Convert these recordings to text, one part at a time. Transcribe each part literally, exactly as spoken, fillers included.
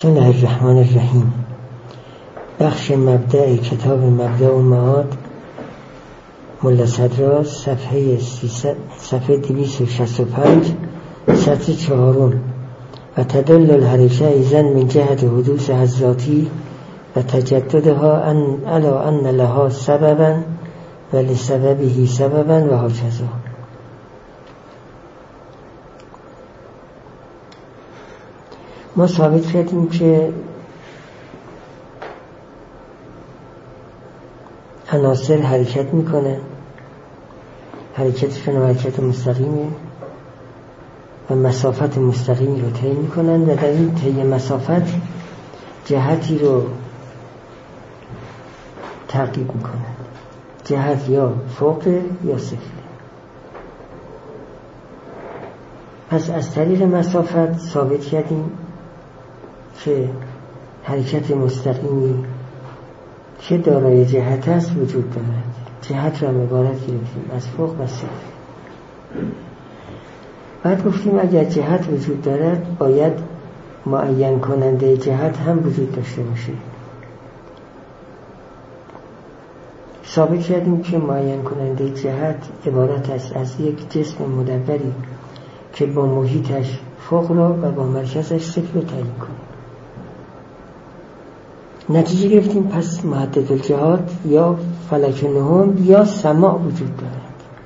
بسم الله الرحمن الرحیم. بخش مبدأ کتاب مبدأ و معاد ملا صدرا، صفحه سیصد، صفحه دویست و شصت و پنج، سطر چهارم. و تدل الحرکه ایزن من جهت حدوث حضراتی و تجددها ان الا ان لها سببا و لسببه سببا و هكذا. ما ثابت کردیم که عناصر حرکت میکنه، حرکتشون حرکت مستقیمه و مسافت مستقیمی رو طی میکنن و در این طی مسافت جهتی رو تعقیب میکنن. جهت یا فوق یا سفل. پس از طریق مسافت ثابت کردیم که حرکت مستقیمی که دارای جهت است وجود دارد. جهت را عبارت گرفتیم از فوق و سفل. بعد گفتیم اگر جهت وجود دارد باید معین کننده جهت هم وجود داشته باشه. ثابت کردیم که معین کننده جهت عبارت است از یک جسم مدوری که با محیطش فوق را و با مرکزش سفل را تعیین کنه. نتیجه گرفتیم پس محدد الجهات یا فلک نهم یا سماع وجود دارد.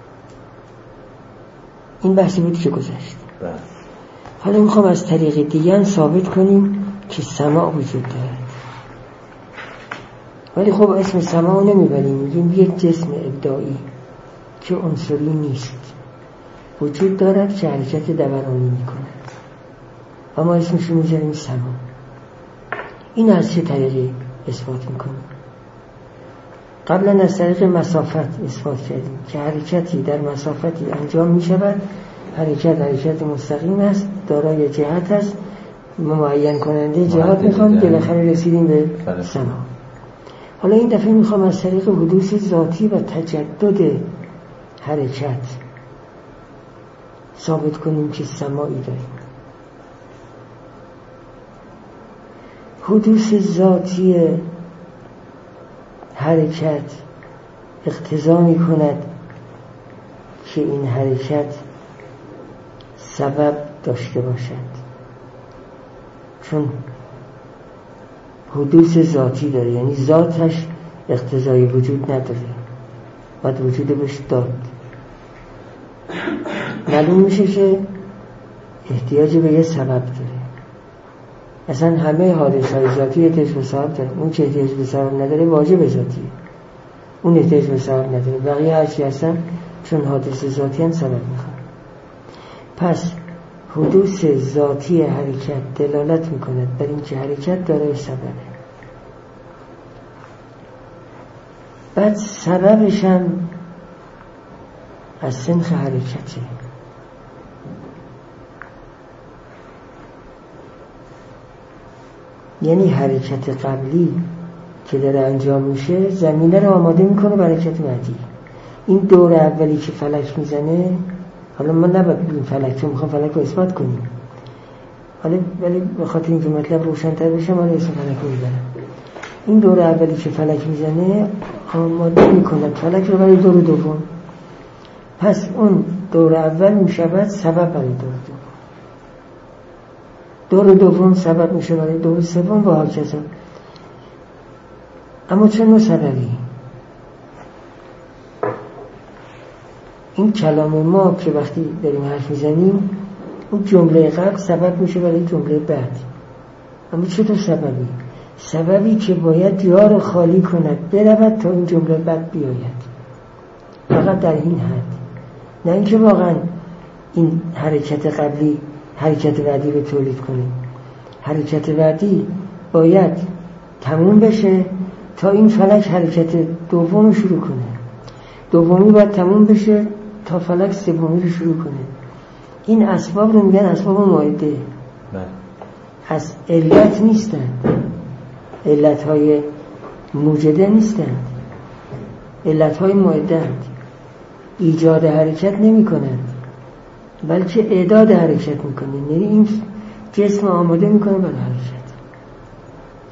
این بحثی بود که گذشت. حالا میخوام از طریق دیگر ثابت کنیم که سماع وجود دارد. ولی خب اسم سماع نمیبریم، میگیم یک جسم ابداعی که عنصری نیست وجود دارد که حرکت دورانی میکند، اما اسمش رو میذاریم سماع. این از چه طریقی اثبات میکنیم؟ قبلا از طریق مسافت اثبات کردیم که حرکتی در مسافتی انجام میشود. حرکت حرکت مستقیم است، دارای جهت است، معین کننده جهت میخوام. بالاخره رسیدیم به سماع. حالا این دفعه میخوام از طریق حدوث ذاتی و تجدد حرکت ثابت کنیم که سماعی داریم. حدوث ذاتی حرکت اقتضا می کند که این حرکت سبب داشته باشد، چون حدوث ذاتی داره، یعنی ذاتش اقتضای وجود نداره، باید وجود بهش داد. معلوم میشه که احتیاج به یه سبب داره. اصلا همه حادثه‌های ذاتی احتیاج به سبب داره. اون که احتیاج به سبب نداره واجب ذاتیه، اون احتیاج به سبب نداره. بقیه هرچی هستن چون حادثه ذاتی هم سبب میخوان. پس حدوث ذاتی حرکت دلالت میکند بر این که حرکت دارای سببه. بعد سببش هم از سنخ حرکته. یعنی حرکت قبلی که داره انجام میشه زمینه رو آماده میکنه برای حرکت بعدی. این دور اولی که فلک میزنه، حالا ما نباید بگیم فلک، چون میخوام فلک رو اثبات کنیم، حالا ولی به خاطر اینکه مطلب روشن‌تر بشه ما اسم فلک رو میبرم. این دور اولی که فلک میزنه آماده میکنه فلک رو برای دور دوم. پس اون دور اول میشود سبب برای دور دوم، دور دوم سبب میشه برای دور سوم و هكذا. اما چه نوع سببی؟ این کلام ما که وقتی داریم حرف میزنیم اون جمله قبل سبب میشه برای جمله بعد. اما چه نوع سببی؟ سببی که باید جا رو خالی کند برود تا این جمله بعد بیاید. فقط در این حد، نه اینکه واقعا این حرکت قبلی حرکت بعدی رو تولید کنیم. حرکت بعدی باید تموم بشه تا این فلک حرکت دوم شروع کنه. دومی باید تموم بشه تا فلک سومی رو شروع کنه. این اسباب رو میگن اسباب مائده. از علت نیستند، علتهای موجده نیستند، علتهای مائده اند. ایجاد حرکت نمی کنند بلکه اعداد حرکت میکنه. یعنی این جسم آماده میکنه برای حرکت.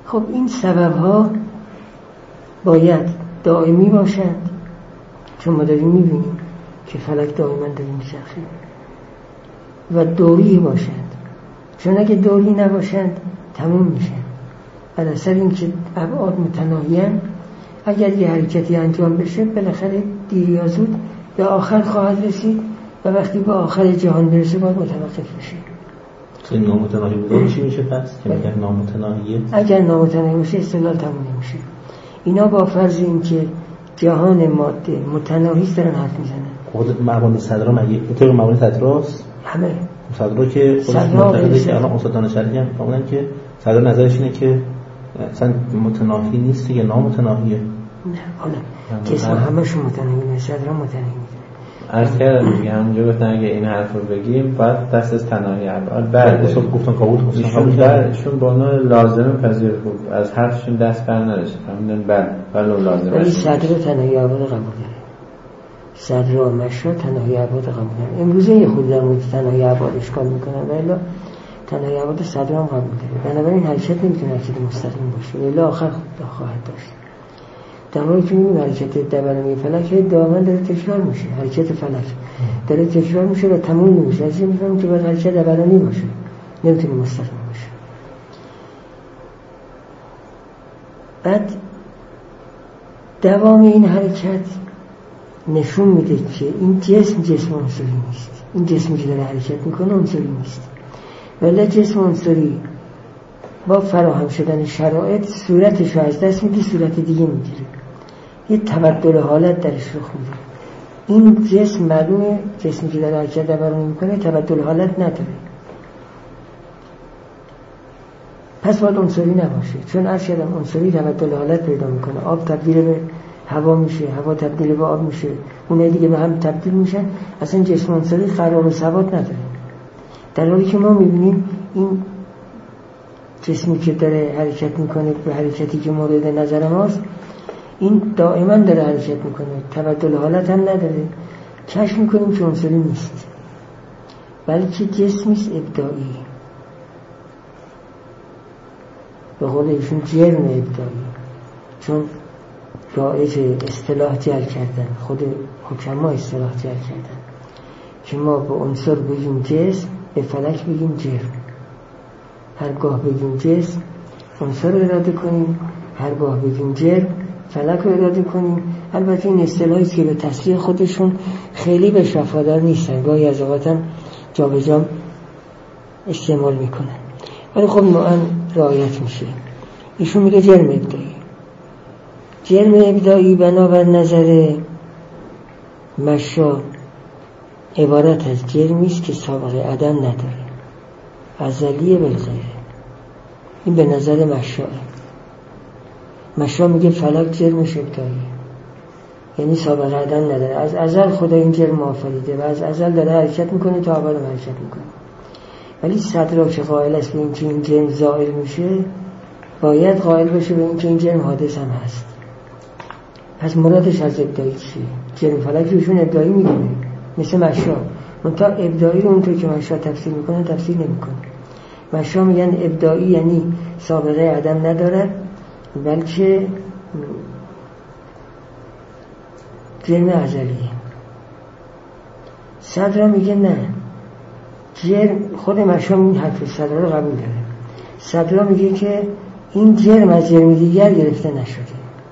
خب این سبب ها باید دائمی باشند، چون ما داریم میبینیم که فلک دائما داریم میچرخه، و دوری باشند، چون اگه دوری نباشند تموم میشن. بر اثر اینکه ابعاد متناهی‌اند، اگر یه حرکتی انجام بشه بالاخره دیر یا زود به آخر خواهد رسید و وقتی به آخر جهان برسه باید متوقف بشه. این نامتناهی بوده چی میشه پس؟ که میگن نامتناهیه؟ اگر نامتناهی باشه استدلال تموم نمیشه. اینا با فرض این که جهان ماده متناهی است دارن حرف میزنن. خود مبانی صدرا مگه طبق مبانی صدراست؟ همه صدرا که خودش معتقده که الان استادان شرعی هم فهمیدن که صدر نظرش اینه که اصلا متناهی نیست یا نامتناهیه. نه حالا جسم همشون متناهی، صدرا متناهی. عرض کردم دیگه همونجا گفتن اگه این حرف رو بگیم باید دست از تناهی ابعاد بعد گفتن قبول ایشون درشون با اون لازمه پذیر بود، از حرفشون دست بر نداشت، فهمیدن بله بله لازمه. ولی صدر تناهی ابعاد قبول داره، صدر و مشا تناهی ابعاد قبول داره. امروزه یه خود در مورد تناهی ابعاد اشکال میکنن ولی تناهی ابعاد صدر هم قبول داره. بنابراین حرکت نمیتونه حرکت مستقیم باشه ولی آخر خود خواهد داشت. در مورد که می‌بینیم حرکت دورانی فلک دائما داره تکرار میشه، حرکت فلک داره تکرار میشه و تموم نمیشه. از این می‌فهمیم که باید حرکت دورانی باشه، نمیتونه مستقیم باشه. بعد دوام این حرکت نشون میده که این جسم جسم عنصری نیست. این جسمی که داره حرکت میکنه عنصری نیست، ولی جسم عنصری با فراهم شدن شرایط صورتش رو از دست میده، صورت دیگه میگیره، یه تبدل حالت درش رخ میده. این جسم معلومه جسمی که داره حرکت دورانی میکنه تبدل حالت نداره، پس باید عنصری نباشه. چون عرض کردم عنصری تبدل حالت پیدا میکنه، آب تبدیل به هوا میشه، هوا تبدیل به آب میشه، اونها دیگه به هم تبدیل میشن. اصلا جسم عنصری قرار و ثبات نداره. در حالی که ما میبینیم این جسمی که داره حرکت میکنه به حرکتی که مورد نظر ماست، این دائما داره حرکت میکنه، تبدل حالت هم نداره. کشف میکنیم که عنصری نیست، بلکه جسمی است ابداعی، به قول ایشون جرم ابداعی. چون رایج اصطلاح جعل کردن، خود حکما اصطلاح جعل کردن که ما به عنصر بگیم جسم، به فلک بگیم جرم. هرگاه بگیم جسم عنصر رو اراده کنیم، هرگاه بگیم جرم فلک رو اراده کنیم. البته این اصطلاحی که به تصریح خودشون خیلی به وفادار نیستن، گاهی از اوقات هم جا به جا استعمال میکنن، ولی خب نوعاً رعایت میشه. ایشون میگه جرم ابداعی. جرم ابداعی بنابر نظر مشا عبارت از جرمی است که سابقه عدم نداره، ازلیه بالغیره. این به نظر مشاه. مشا میگه فلک جرمش ابداعیه، یعنی سابقه عدم نداره، از ازل خدا این جرم آفریده و از ازل داره حرکت میکنه تا ابد حرکت میکنه. ولی صدر که قائل است به این که این جرم زائل میشه، باید قائل بشه به این که این جرم حادث هم هست. پس مرادش از ابداعی چیه؟ جرم فلک روشون ابداعی میدونه، مثل مشا. منتها ابداعی رو اونطور که مشا تفسیر میکنه تفسیر نمیکنه. مشا میگن ابداعی یعنی سابقه عدم نداره، بلکه جرم ازلیه. صدر میگه نه، جرم خود مشا این حرف صدر رو قبول داره. صدر میگه که این جرم از جرم دیگر گرفته نشده،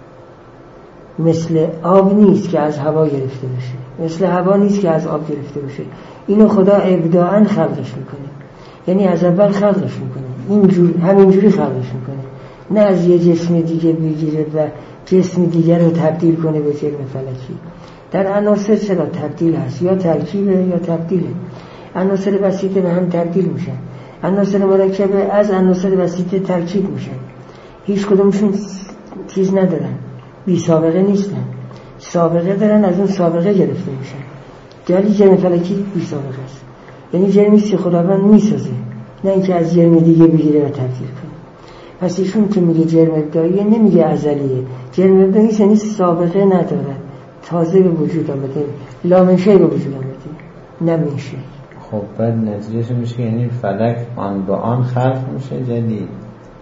مثل آب نیست که از هوا گرفته بشه، مثل هوا نیست که از آب گرفته بشه. اینو خدا ابداعاً خلقش میکنه، یعنی از اول خلقش میکنه، اینجور همینجوری خلقش میکنه، نه از یه جسم دیگه بگیره و جسم دیگر رو تبدیل کنه به جرم فلکی. در عناصر چرا تبدیل هست، یا ترکیبه یا تبدیله. عناصر بسیطه به هم تبدیل میشن، عناصر مرکبه از عناصر بسیطه ترکیب میشن، هیچ کدومشون چیز ندارن، بی سابقه نیستن، سابقه دارن، از اون سابقه گرفته میشن. جلی جرم فلکی بی سابقه است، یعنی جرمی که خداوند میسازه، نه اینکه از جرم دیگه بگیره و تبدیل کنه. پس ایشون که میگه جرم ابداعیه نمیگه ازلیه، جرم ابداعی یعنی سابقه نداره، تازه به وجود آمده، لا من شیء به وجود آمده، نه من شیء. خب بعد نتیجهش میشه یعنی فلک آن با آن خلق میشه جدید،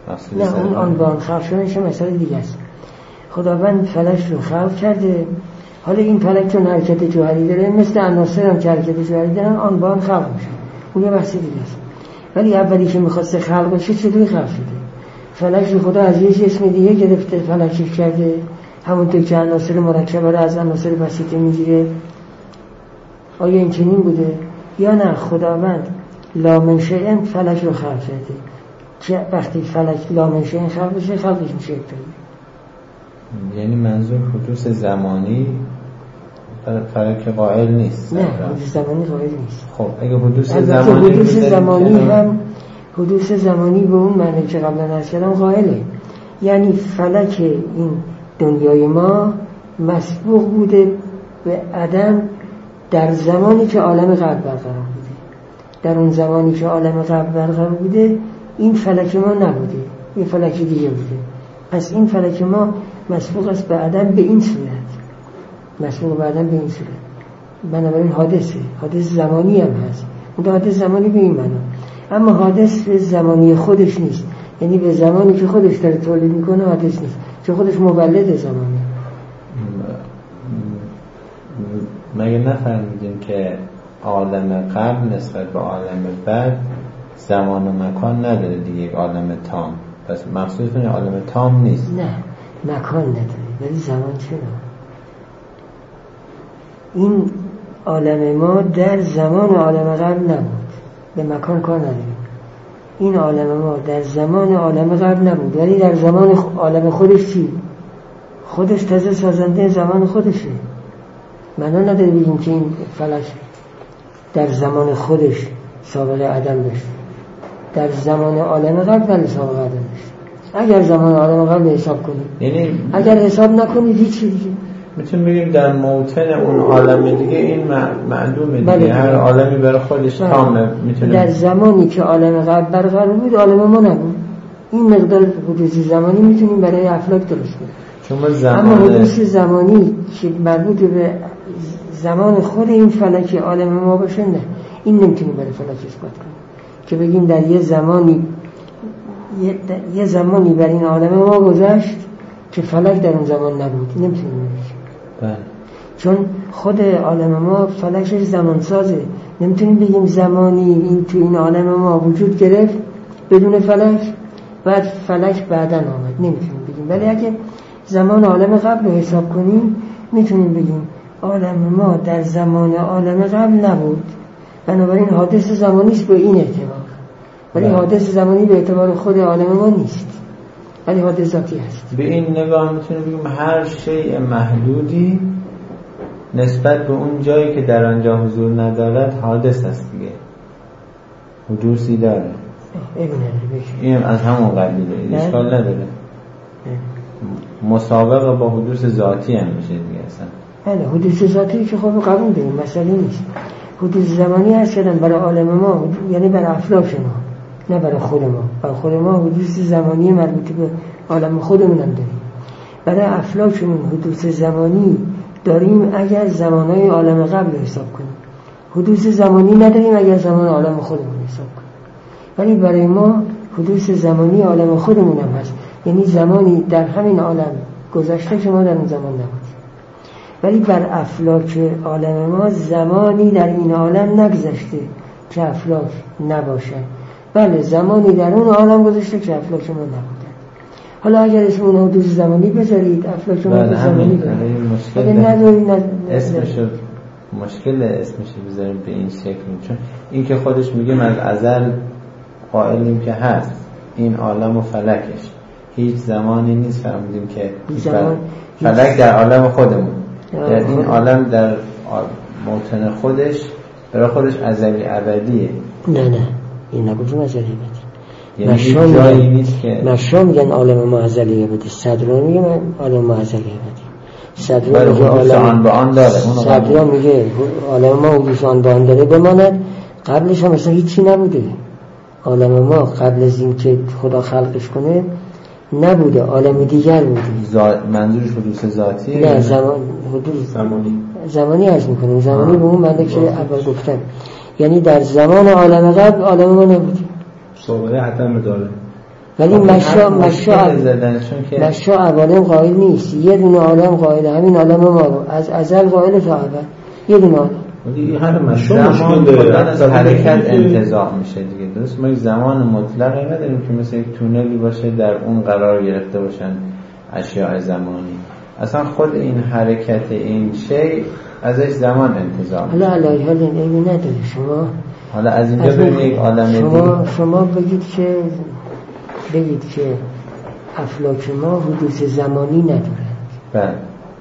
نه اون آنبان خلق شدنش مسئله دیگه است. خداوند فلک رو خلق کرده، حالا این فلک چون حرکت جوهری داره مثل عناصر هم که حرکت جوهری دارن آنبان خلق میشه، اون یه بحث دیگه است. ولی اولی که میخواسته خلق بشه چطوری خلق شده؟ فلک رو خدا از یه جسم دیگه گرفته فلکش کرده، همونطور که عناصر مرکبه رو از عناصر بسیطه میگیره. آیا این چنین بوده؟ یا نه خداوند لا من شیء فلک رو خلق کرده که وقتی فلک لا من شیء خلق بشه خلقش میشه ابتدایی. یعنی منظور حدوث زمانی فلک قائل نیست؟ نه حدوث زمانی قائل نیست. خب اگه حدوث زمانی حدوث زمانی هم حدوث زمانی به اون معنی که قبلا عرض کردم قائله. یعنی فلک این دنیای ما مسبوق بوده به عدم در زمانی که عالم قبل برقرار بوده. در اون زمانی که عالم قبل برقرار بوده این فلک ما نبوده، این فلک دیگه بوده. پس این فلک ما مسبوق است به عدم به این صورت، مسبوق به عدم به این صورت. بنابراین حادثه، حادث زمانی هم هست. اون حادث زمانی به این معنا، اما حادث به زمانی خودش نیست، یعنی به زمانی که خودش داره تولید میکنه حادث نیست، چون خودش مولد زمانه. مگه نفهمیدیم که عالم قبل نسبت به عالم بعد زمان و مکان نداره دیگه، یک عالم تام. پس مقصودتون عالم تام نیست؟ نه مکان نداره ولی زمان چرا؟ این عالم ما در زمان عالم قبل نبود، به مکان کار نداره. این عالم ما در زمان عالم قبل نبود ولی در زمان عالم خودش چی؟ خودش تازه سازنده زمان خودشه. معنا نداره بگیم که این فلک در زمان خودش سابقه عدم داشت، در زمان عالم قبل ولی سابقه عدم داشت. اگر زمان عالم قبل حساب کنید، یعنی اگر حساب نکنید هیچی دیگه میتونیم بگیم در موطن اون عالم دیگه این معلومه دیگه. بله هر عالمی برای خودش تامه. میتونیم در زمانی که عالم قبل برقرار بود عالم ما نبود. این مقدار حدوث زمانی میتونیم برای افلاک درست کنیم. چون زمان اما حدوث زمانی که مربوط به زمان خود این فلک عالم ما باشه نه، این نمیتونیم برای فلک اثبات کنیم که بگیم در یه زمانی یه, یه زمانی بر این عالم ما گذشت که فلک در اون زمان نبود. نمیتونیم بگیم چون خود عالم ما فلکش زمان سازه. نمیتونیم بگیم زمانی این تو این عالم ما وجود گرفت بدون فلک بعد فلک بعداً آمد، نمیتونیم بگیم. ولی اگه زمان عالم قبل رو حساب کنیم میتونیم بگیم عالم ما در زمان عالم قبل نبود، بنابراین حادث زمانی است به این اعتبار. ولی حادث زمانی به اعتبار خود عالم ما نیست، ولی حادث ذاتی هست. به این نگاه میتونیم بگیم هر شیء محدودی نسبت به اون جایی که در آنجا حضور ندارد حادث است دیگه، حدوثی داره. این از همون قبیله، اشکال نداره. مسابقه با حدوث ذاتی هم میشه دیگه اصلا. بله حدوث ذاتی که خب قبول داریم، مسئله نیست. حدوث زمانی هست شدن برای عالم ما، یعنی برای افلاک ما، نه برای خود ما. برای خود ما حدوث زمانی مربوط به عالم خودمون هم داریم. برای افلاکمون حدوث زمانی داریم اگر زمانهای عالم قبل رو حساب کنیم. حدوث زمانی نداریم اگر زمان عالم خودمون حساب کنیم. ولی برای ما حدوث زمانی عالم خودمون هم هست، یعنی زمانی در همین عالم گذشته که ما در اون زمان نبودیم. ولی بر افلاک عالم ما زمانی در این عالم نگذشته که افلاک نباشه. بله زمانی در اون عالم گذشته که افلاک ما نبودن. حالا اگر اسم اون حدوث زمانی بذارید افلاک ما حدوث زمانی دارید، اگر ندارید اسمش مشکل اسمش بذاریم به این شکل، چون این که خودش میگیم از ازل قائلیم که هست این عالم و فلکش، هیچ زمانی نیست فهمیدیم که فلک در عالم خودمون، در این عالم در موطن خودش برای خودش ازلی ابدیه. نه نه این نگوشیم ازلی ابدی، یعنی هیچ جایی نیست که مشروع میگن عالم ما ازلی ابدی، صدران میگن عالم ما ازلی ابدی. صدران میگه عالم به آن داره، صدران میگه عالم ما حدوث آن به آن داره بماند، قبلش هم اصلا هیچی نبوده. عالم ما قبل از این که خدا خلقش کنه نبوده، عالم دیگر بوده. زا... منظورش حدوث ذاتی؟ نه زمان حدوث زمانی زمانی عرض میکنم. زمانی به اون معنی که اول گفتم، یعنی در زمان عالم قبل عالم ما نبوده، سابقه عدم داره. ولی مشا مشا مشا عوالم قائل نیست، یه دونه عالم قائل، همین عالم ما رو از ازل قائل تا ابد یه دونه عالم. هر مشا مشکل داره، از حرکت انتزاع میشه دیگه. درست ما یک زمان مطلقی نداریم که مثل یک تونلی باشه در اون قرار گرفته باشن اشیاء زمانی. اصلا خود این حرکت این شی ازش زمان انتزاع میشه. حالا علیه حال این ایمی نداره. شما حالا از اینجا ببینید یک عالم شما شما بگید که بگید که افلاک ما حدوث زمانی ندارند. بله.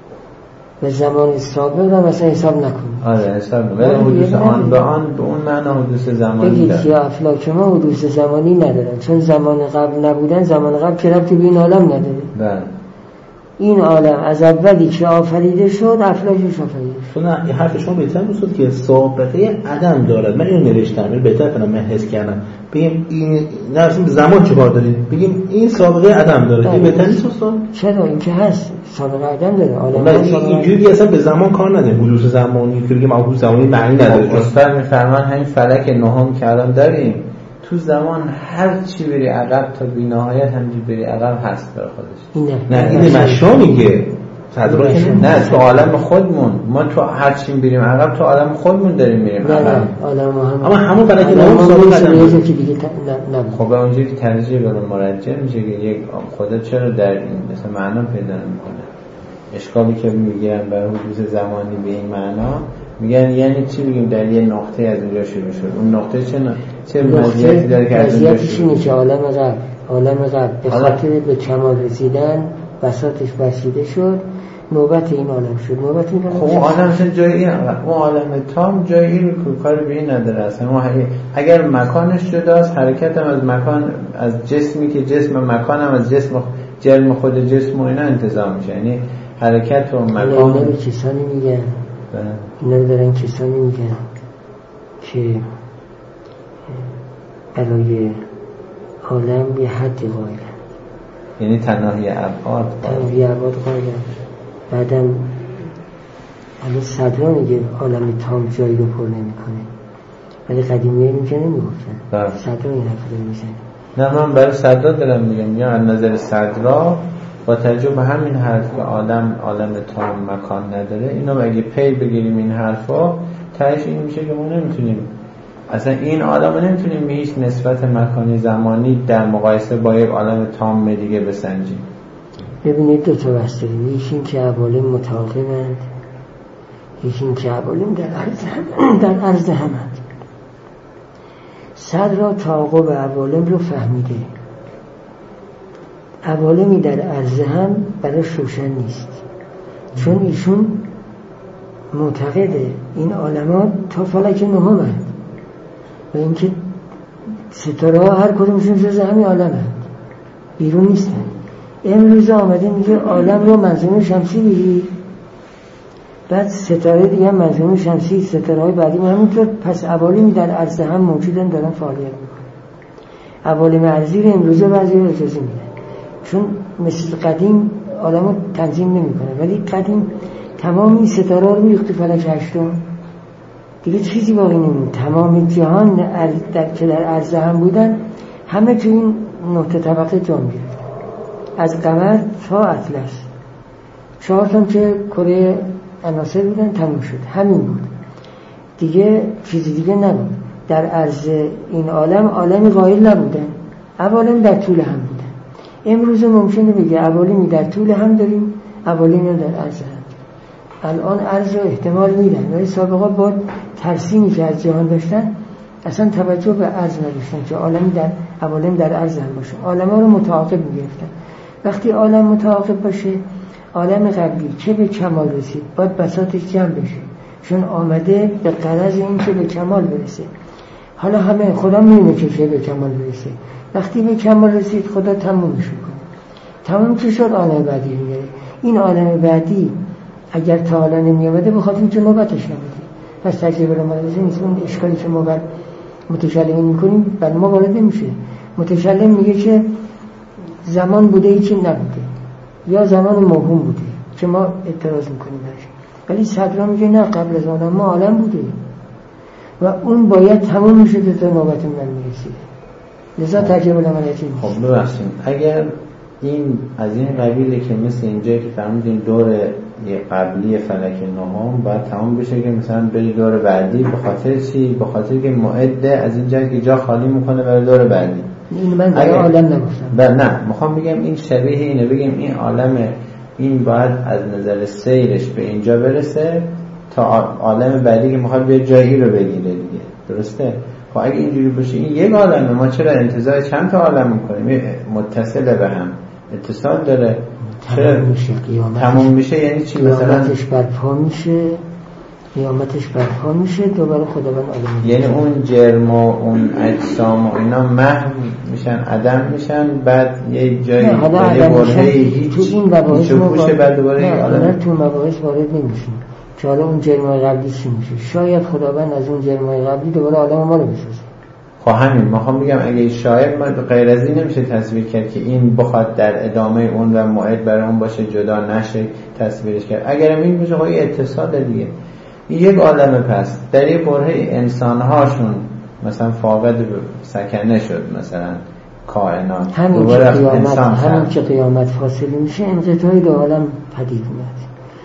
و زمان سابق هم مثلا حساب نکنید. آره حساب نکنید. ولی حدوث آن به آن به اون معنا حدوث زمانی بگید داره. که افلاک ما حدوث زمانی ندارند چون زمان قبل نبودن، زمان قبل که ربطی به این عالم نداره. بله. این عالم از اولی که آفریده شد افلاکش آفریده شد. نه این حرف شما بهتر میشد که سابقه عدم دارد. من اینو نوشتم، اینو بهتر کنم، من حس کردم. بگیم این نه اصلا زمان چه کار دارید؟ بگیم این سابقه عدم داره. این بهتر نیست استاد؟ چرا؟ این که هست سابقه عدم داره. عالم اینجوری اصلا به زمان کار نداره. حدوث زمانی که بگیم حدوث زمانی معنی نداره. استاد میفرمان همین فلک نهم که الان داریم تو زمان هر چی بری عقب تا بی‌نهایت همینجوری بری عقب هست برای خودش. نه نه این مشا میگه صدرا نه تو عالم خودمون ما تو هر چی بریم عقب تو عالم خودمون داریم میریم عقب. عالم هم اما همون فلک نهم سابقه که دیگه نه. خب اونجوری ترجیح به مرجع میشه که یک خدا چرا در این مثلا معنا پیدا نمیکنه. اشکالی که میگیرن برای حدوث زمانی به این معنا میگن یعنی چی بگیم در یه نقطه از اونجا شروع شد. اون نقطه چه چه مزیتی داره که از اونجا شروع شد؟ عالم قبل عالم قبل به خاطر به کمال رسیدن بساطش بسیده شد، نوبت این عالم شد. نوبت این عالم خب اون عالم اصلا جایی اون عالم تام جایی رو کار به این نداره اصلا. اگر مکانش جداست حرکت هم از مکان از جسمی که جسم مکان هم از جسم جرم خود جسم و اینا انتظام میشه. یعنی حرکت و مکان اینا رو کسانی میگن اینا رو دارن کسانی میگن که برای عالم یه حدی قائلن، یعنی تناهی ابعاد تناهی ابعاد قائلن. بعدم الان صدرا میگه عالم تام جایی رو پر نمیکنه، ولی قدیمیه میگه نمیگفتن. صدرا این حرف رو میزنه. نه من برای صدرا دارم میگم یا از نظر صدرا با توجه به همین حرف که آدم عالم تام مکان نداره، اینو اگه پی بگیریم این حرفا تهش این میشه که ما نمیتونیم اصلا این عالم رو نمیتونیم به هیچ نسبت مکانی زمانی در مقایسه با یک عالم تام دیگه بسنجیم. ببینید دو تا بحث داریم، یکی این که عوالم متعاقبند، یکی این که عوالم در عرض هم در عرض همند. صدر تعاقب عوالم رو فهمیده، عوالمی در عرض هم براش روشن نیست، چون ایشون معتقده این عالمات تا فلک نهمند و اینکه ستاره ها هر کدومشون جز همین عالم هست، بیرون نیستن. امروز آمده میگه عالم رو منظومه شمسی بگیر، بعد ستاره دیگه هم منظومه شمسی، ستاره های بعدی همینطور. پس عوالمی در عرض هم موجودن دارن فعالیت میکنن. عوالم ارضی رو امروزه بعضی رو اجازه میدن، چون مثل قدیم عالم رو تنظیم نمی کنه، ولی قدیم تمام این ستاره رو میخت فلک هشتم دیگه چیزی باقی نمید. تمام جهان در که در عرض هم بودن همه تو این نقطه طبقه جا میگرفت، از قمر تا اطلس چهار تا که کره عناصر بودن تموم شد، همین بود دیگه، چیزی دیگه نبود. در عرض این عالم عالمی قائل نبودن، عوالم در طول هم بودن. امروز ممکنه بگه عوالمی در طول هم داریم، عوالمی در عرض هم. الان عرض رو احتمال میدن، ولی سابقا با ترسیمی که از جهان داشتن اصلا توجه به عرض نداشتن که عالمی در عوالم در عرض هم باشه. عالم ها رو متعاقب میگرفتن. وقتی عالم متعاقب باشه، عالم قبلی که به کمال رسید باید بساطش جمع بشه، چون آمده به غرض این که به کمال برسه. حالا همه خدا میونه که به کمال برسه. وقتی به کمال رسید خدا تمومش میکنه. تموم که شد عالم بعدی میگه. این عالم بعدی اگر تا حالا نمی آمده به خاطر اینکه نوبتش نبوده، پس تجربه رو مدرسه نیست. اون اشکالی که ما بر متکلمین میکنیم بر ما وارد نمیشه. متکلم میگه که زمان بوده ای که نبوده، یا زمان موهوم بوده که ما اعتراض میکنیم برش. ولی صدرا میگه نه، قبل از آن ما عالم بوده و اون باید تمام میشه تا نوبت من میرسید. لذا تجربه العملیاتی نیست. خب ببخشید اگر این از این قبیله که مثل اینجایی که فرمودین دور قبلی فلک نهم باید تمام بشه که مثلا بری دور بعدی، به خاطر چی؟ به خاطر که معده از این جایی که جا خالی میکنه برای دور بعدی. این من برای عالم نگفتم. نه میخوام بگم این شبیه اینه، بگیم این عالم این باید از نظر سیرش به اینجا برسه تا عالم بعدی که میخواد بیاد جایی رو بگیره دیگه، درسته؟ خب اگه اینجوری باشه این یک عالمه، ما چرا انتظار چند تا عالم میکنیم؟ متصله به هم، اتصال داره. تمام میشه قیامتش تمام میشه یعنی چی؟ مثلا قیامتش برپا میشه، قیامتش برپا میشه دوباره خداوند عالم، یعنی اون جرم و اون اجسام و اینا محو میشن، عدم میشن، بعد یه جایی نه حالا عدم میشن هیچ تو این مباحث ما وارد بعد دوباره نه عالم تو مباحث وارد نمیشیم که حالا اون جرمای قبلی چی میشه. شاید خداوند از اون جرمای قبلی دوباره عالم ما رو بسازه. خب همین میخوام بگم اگه شاید ما غیر از این نمیشه تصویر کرد که این بخواد در ادامه اون و موعد برای اون باشه، جدا نشه تصویرش کرد. اگر این بشه خب یه اتصال دیگه. یک عالم پس در یه برهه انسانهاشون مثلا فاقد سکنه شد، مثلا کائنات همین که قیامت همین که قیامت فاصله میشه انقطاعی دو عالم پدید میاد.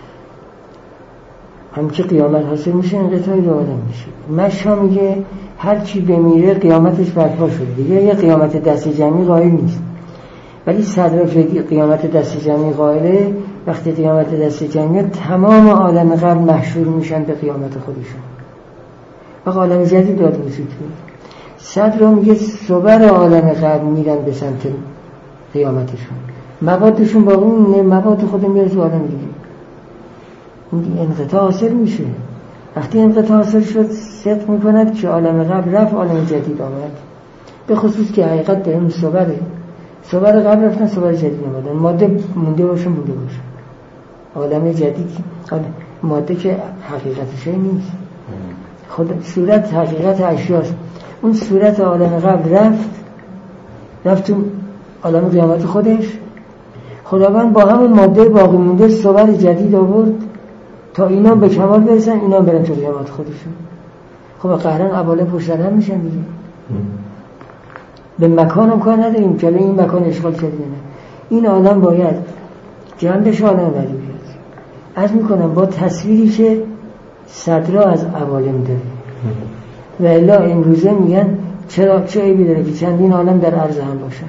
همین که قیامت حاصل میشه انقطاعی دو عالم میشه. مشا میگه هر چی بمیره قیامتش برپا شده دیگه، یه قیامت دست جمعی قائل نیست. ولی صدر قیامت دست جمعی قائله. وقتی قیامت دست جمعی تمام عالم قبل محشور میشن به قیامت خودشون و عالم جدید داد وجود میاد. صدر میگه صبر عالم قبل میرن به سمت قیامتشون، موادشون با اون مواد خود میره تو عالم دیگه. این انقطاع حاصل میشه. وقتی انقطاع حاصل شد صدق میکند که عالم قبل رفت، عالم جدید آمد. به خصوص که حقیقت به اون صبره، صبر قبل رفتن صبر جدید آمدن. ماده مونده باشه مونده باشه، عالم جدید ماده که حقیقتش نیست، خود صورت حقیقت اشیاست. اون صورت عالم قبل رفت رفت تو عالم قیامت خودش. خداوند با همون ماده باقی مونده صبر جدید آورد تا اینا به کمال برسن، اینا برن تو قیامت خودشون. خب قهرن عباله پشت سر هم میشن دیگه. به مکان هم کار نداریم که این مکان اشغال شده نه. این عالم باید جنبش عالم ولی بیاد. عرض میکنم با تصویری که صدرا از عوالم داره و الا امروزه میگن چرا چه عیبی داره که چندین عالم در عرض هم باشن،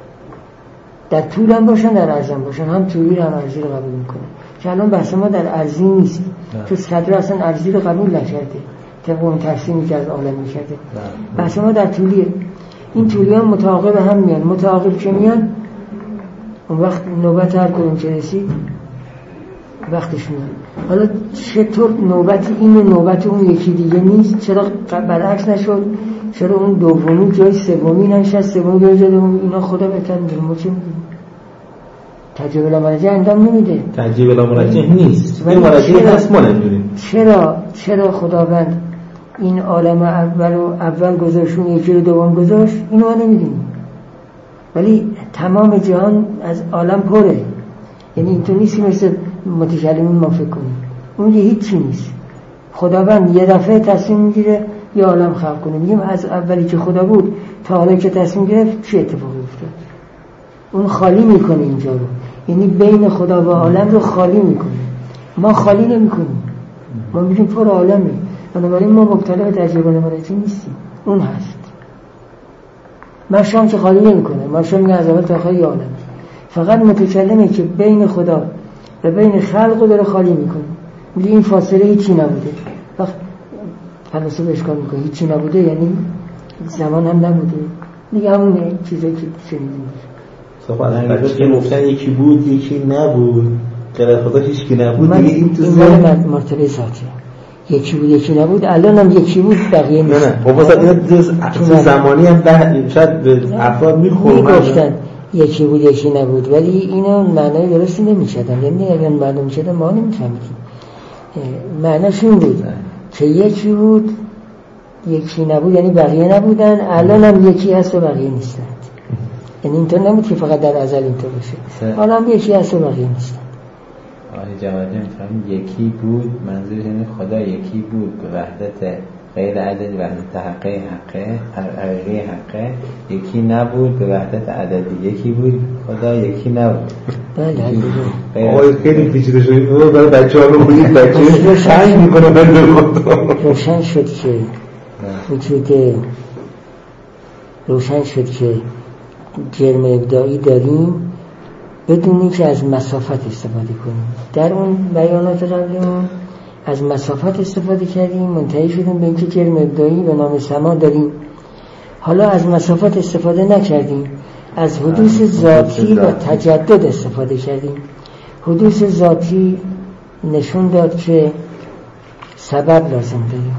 در طول هم باشن در عرض هم باشن، هم طولی هم عرضی رو قبول میکنن. که الان بحث ما در عرضی نیست، تو صدرا اصلا عرضی رو قبول نکرده طبق اون تقسیمی که از عالم میکرده. بحث ما در طولیه. این طولی هم متعاقب هم میان، متعاقب که میان اون وقت نوبت هر کدوم که رسید وقتش میان. حالا چطور نوبت این و نوبت اون یکی دیگه نیست؟ چرا برعکس نشد؟ چرا اون دومی جای سومی نشست، سومی جای دومی؟ اینا خدا بهتر میدونه، ما چه میدونیم؟ تجربه لامرجع انجام نمیده. تجربه لامرجع نیست، ولی مرجع هست ما نمیدونیم. چرا چرا خداوند این عالم اول و اول گذاشت اون یکی رو دوم گذاشت؟ اینو ما نمیدونیم. ولی تمام جهان از عالم پره. یعنی اینطور نیست مثل متکلمین ما فکر کنیم. اون یه هیچی نیست. خداوند یه دفعه تصمیم میگیره یه عالم خلق کنه. میگیم از اولی که خدا بود تا حالا که تصمیم گرفت چه اتفاقی افتاد؟ اون خالی میکنه اینجا رو، یعنی بین خدا و عالم رو خالی میکنه. ما خالی نمیکنیم، ما میگیم پر عالمه. بنابراین ما مبتلا به تجربه لامرجع نیستیم، اون هست. مشام که خالی نمیکنه، مشام میگه از اول تا آخر عالم، فقط متکلمه که بین خدا و بین خلق داره خالی میکنه. میگه این فاصله هیچی نبوده. وقت فلسفه اشکال میکنه هیچی نبوده یعنی زمان هم نبوده، میگه همون چیزایی که شنیدیم. صاحب الان که گفتن یکی بود یکی نبود، غیر خدا هیچی نبود دیگه. این تو زمان مرتبه ذاتی یکی بود یکی نبود، الان هم یکی بود بقیه نیست. نه نه خب واسه اینا تو زمانی هم ده شاید به افراد میخورن گفتن یکی بود یکی نبود، ولی اینا معنای درستی نمیشدن. یعنی اگر معلوم شده ما نمیفهمیدیم. معناش این بود که یکی بود یکی نبود، یعنی بقیه نبودن. الان هم یکی هست و بقیه نیستن. یعنی اینطور نبود که فقط در ازل اینطور باشه، الان هم یکی هست و بقیه نیستن. آقای جوادی میفهمیم یکی بود، منظور یعنی خدا یکی بود به وحدت غیر عددی وحدت حقه حقه حقیقی حقه یکی نبود به وحدت عددی، یکی بود خدا یکی نبود. بله آقای خیلی پیچیده شدید برای بچه ها رو بودید بچه سعی میکنه بنده روشن شد که وجود روشن شد که جرم ابداعی داریم بدون اینکه از مسافت استفاده کنیم. در اون بیانات قبلمون از مسافت استفاده کردیم، منتهی شدیم به اینکه جرم ابداعی به نام سما داریم. حالا از مسافت استفاده نکردیم، از حدوث ذاتی و تجدد استفاده کردیم. حدوث ذاتی نشون داد که سبب لازم داریم.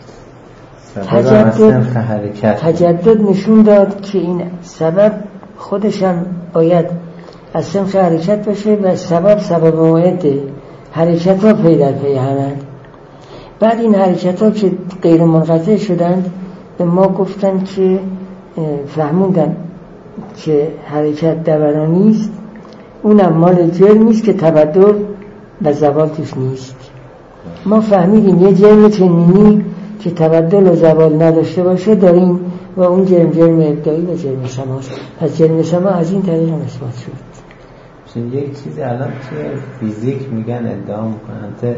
تجدد, تجدد نشون داد که این سبب خودش هم باید از سنخ حرکت باشه و سبب سبب موعده. حرکت ها پی در پی همند. بعد این حرکت ها که غیر منقطع شدند به ما گفتن که فهموندن که حرکت دورانی است، اونم مال جرمی است که تبدل و زوال توش نیست. ما فهمیدیم یه جرم چنینی که تبدل و زوال نداشته باشه داریم و اون جرم جرم ابداعی و جرم سماست. از جرم سما از این طریق هم اثبات شد. یک چیزی الان توی فیزیک میگن ادعا میکنن،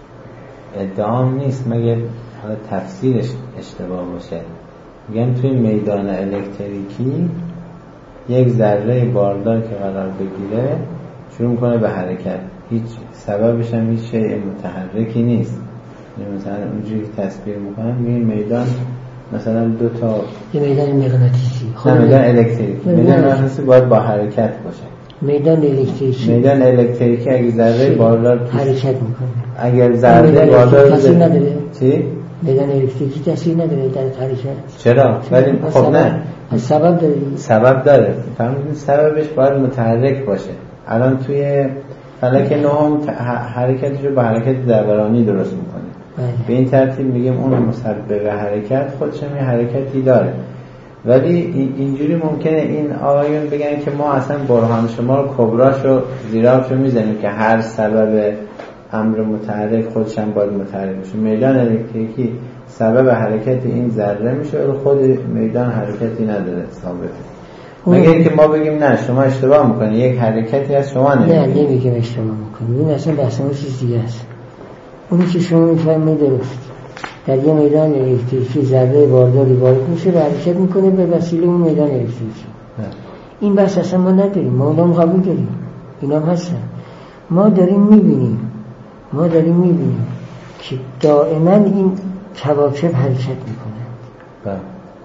ادعا نیست مگه حالا تفسیرش اشتباه باشه، میگن توی میدان الکتریکی یک ذره باردار که قرار بگیره شروع میکنه به حرکت، هیچ سببش هم هیچ شیء متحرکی نیست. مثلا اونجوری که تصویر میکنن میگن میدان مثلا دو تا یه میدان مغناطیسی، نه میدان الکتریکی، میدان مغناطیسی باید با حرکت باشه. میدان الکتریکی میدان الکتریکی اگه ذره باردار حرکت میکنه، اگر ذره باردار تاثیر نداره. چی؟ میدان الکتریکی تاثیر نداره در حرکت. چرا؟ ولی خب نه سبب داره. سبب داره. فهمیدین سببش باید متحرک باشه. الان توی فلک نهم حرکتش رو با حرکت دورانی درست میکنه. به این ترتیب میگیم اون مسبب حرکت خودش هم یه حرکتی داره. ولی اینجوری ممکنه این آقایون بگن که ما اصلا برهان شما رو کبراش و زیرابش رو میزنیم که هر سبب امر متحرک خودش هم باید متحرک بشه. میدان الکتریکی سبب حرکت این ذره میشه و خود میدان حرکتی نداره ثابته. مگه اینکه ما بگیم نه شما اشتباه میکنی، یک حرکتی از شما نمیگیم. نه نمیگیم اشتباه میکنی، این اصلا بحثمون چیز دیگه است. اونی که شما میفهمید درست. در یه میدان الکتریکی ذره بارداری وارد میشه و حرکت میکنه به وسیله اون میدان الکتریکی. این بحث اصلا ما نداریم، ما اونم قبول داریم، اینا هم هستن. ما داریم میبینیم ما داریم میبینیم که دائما این کواکب حرکت میکنن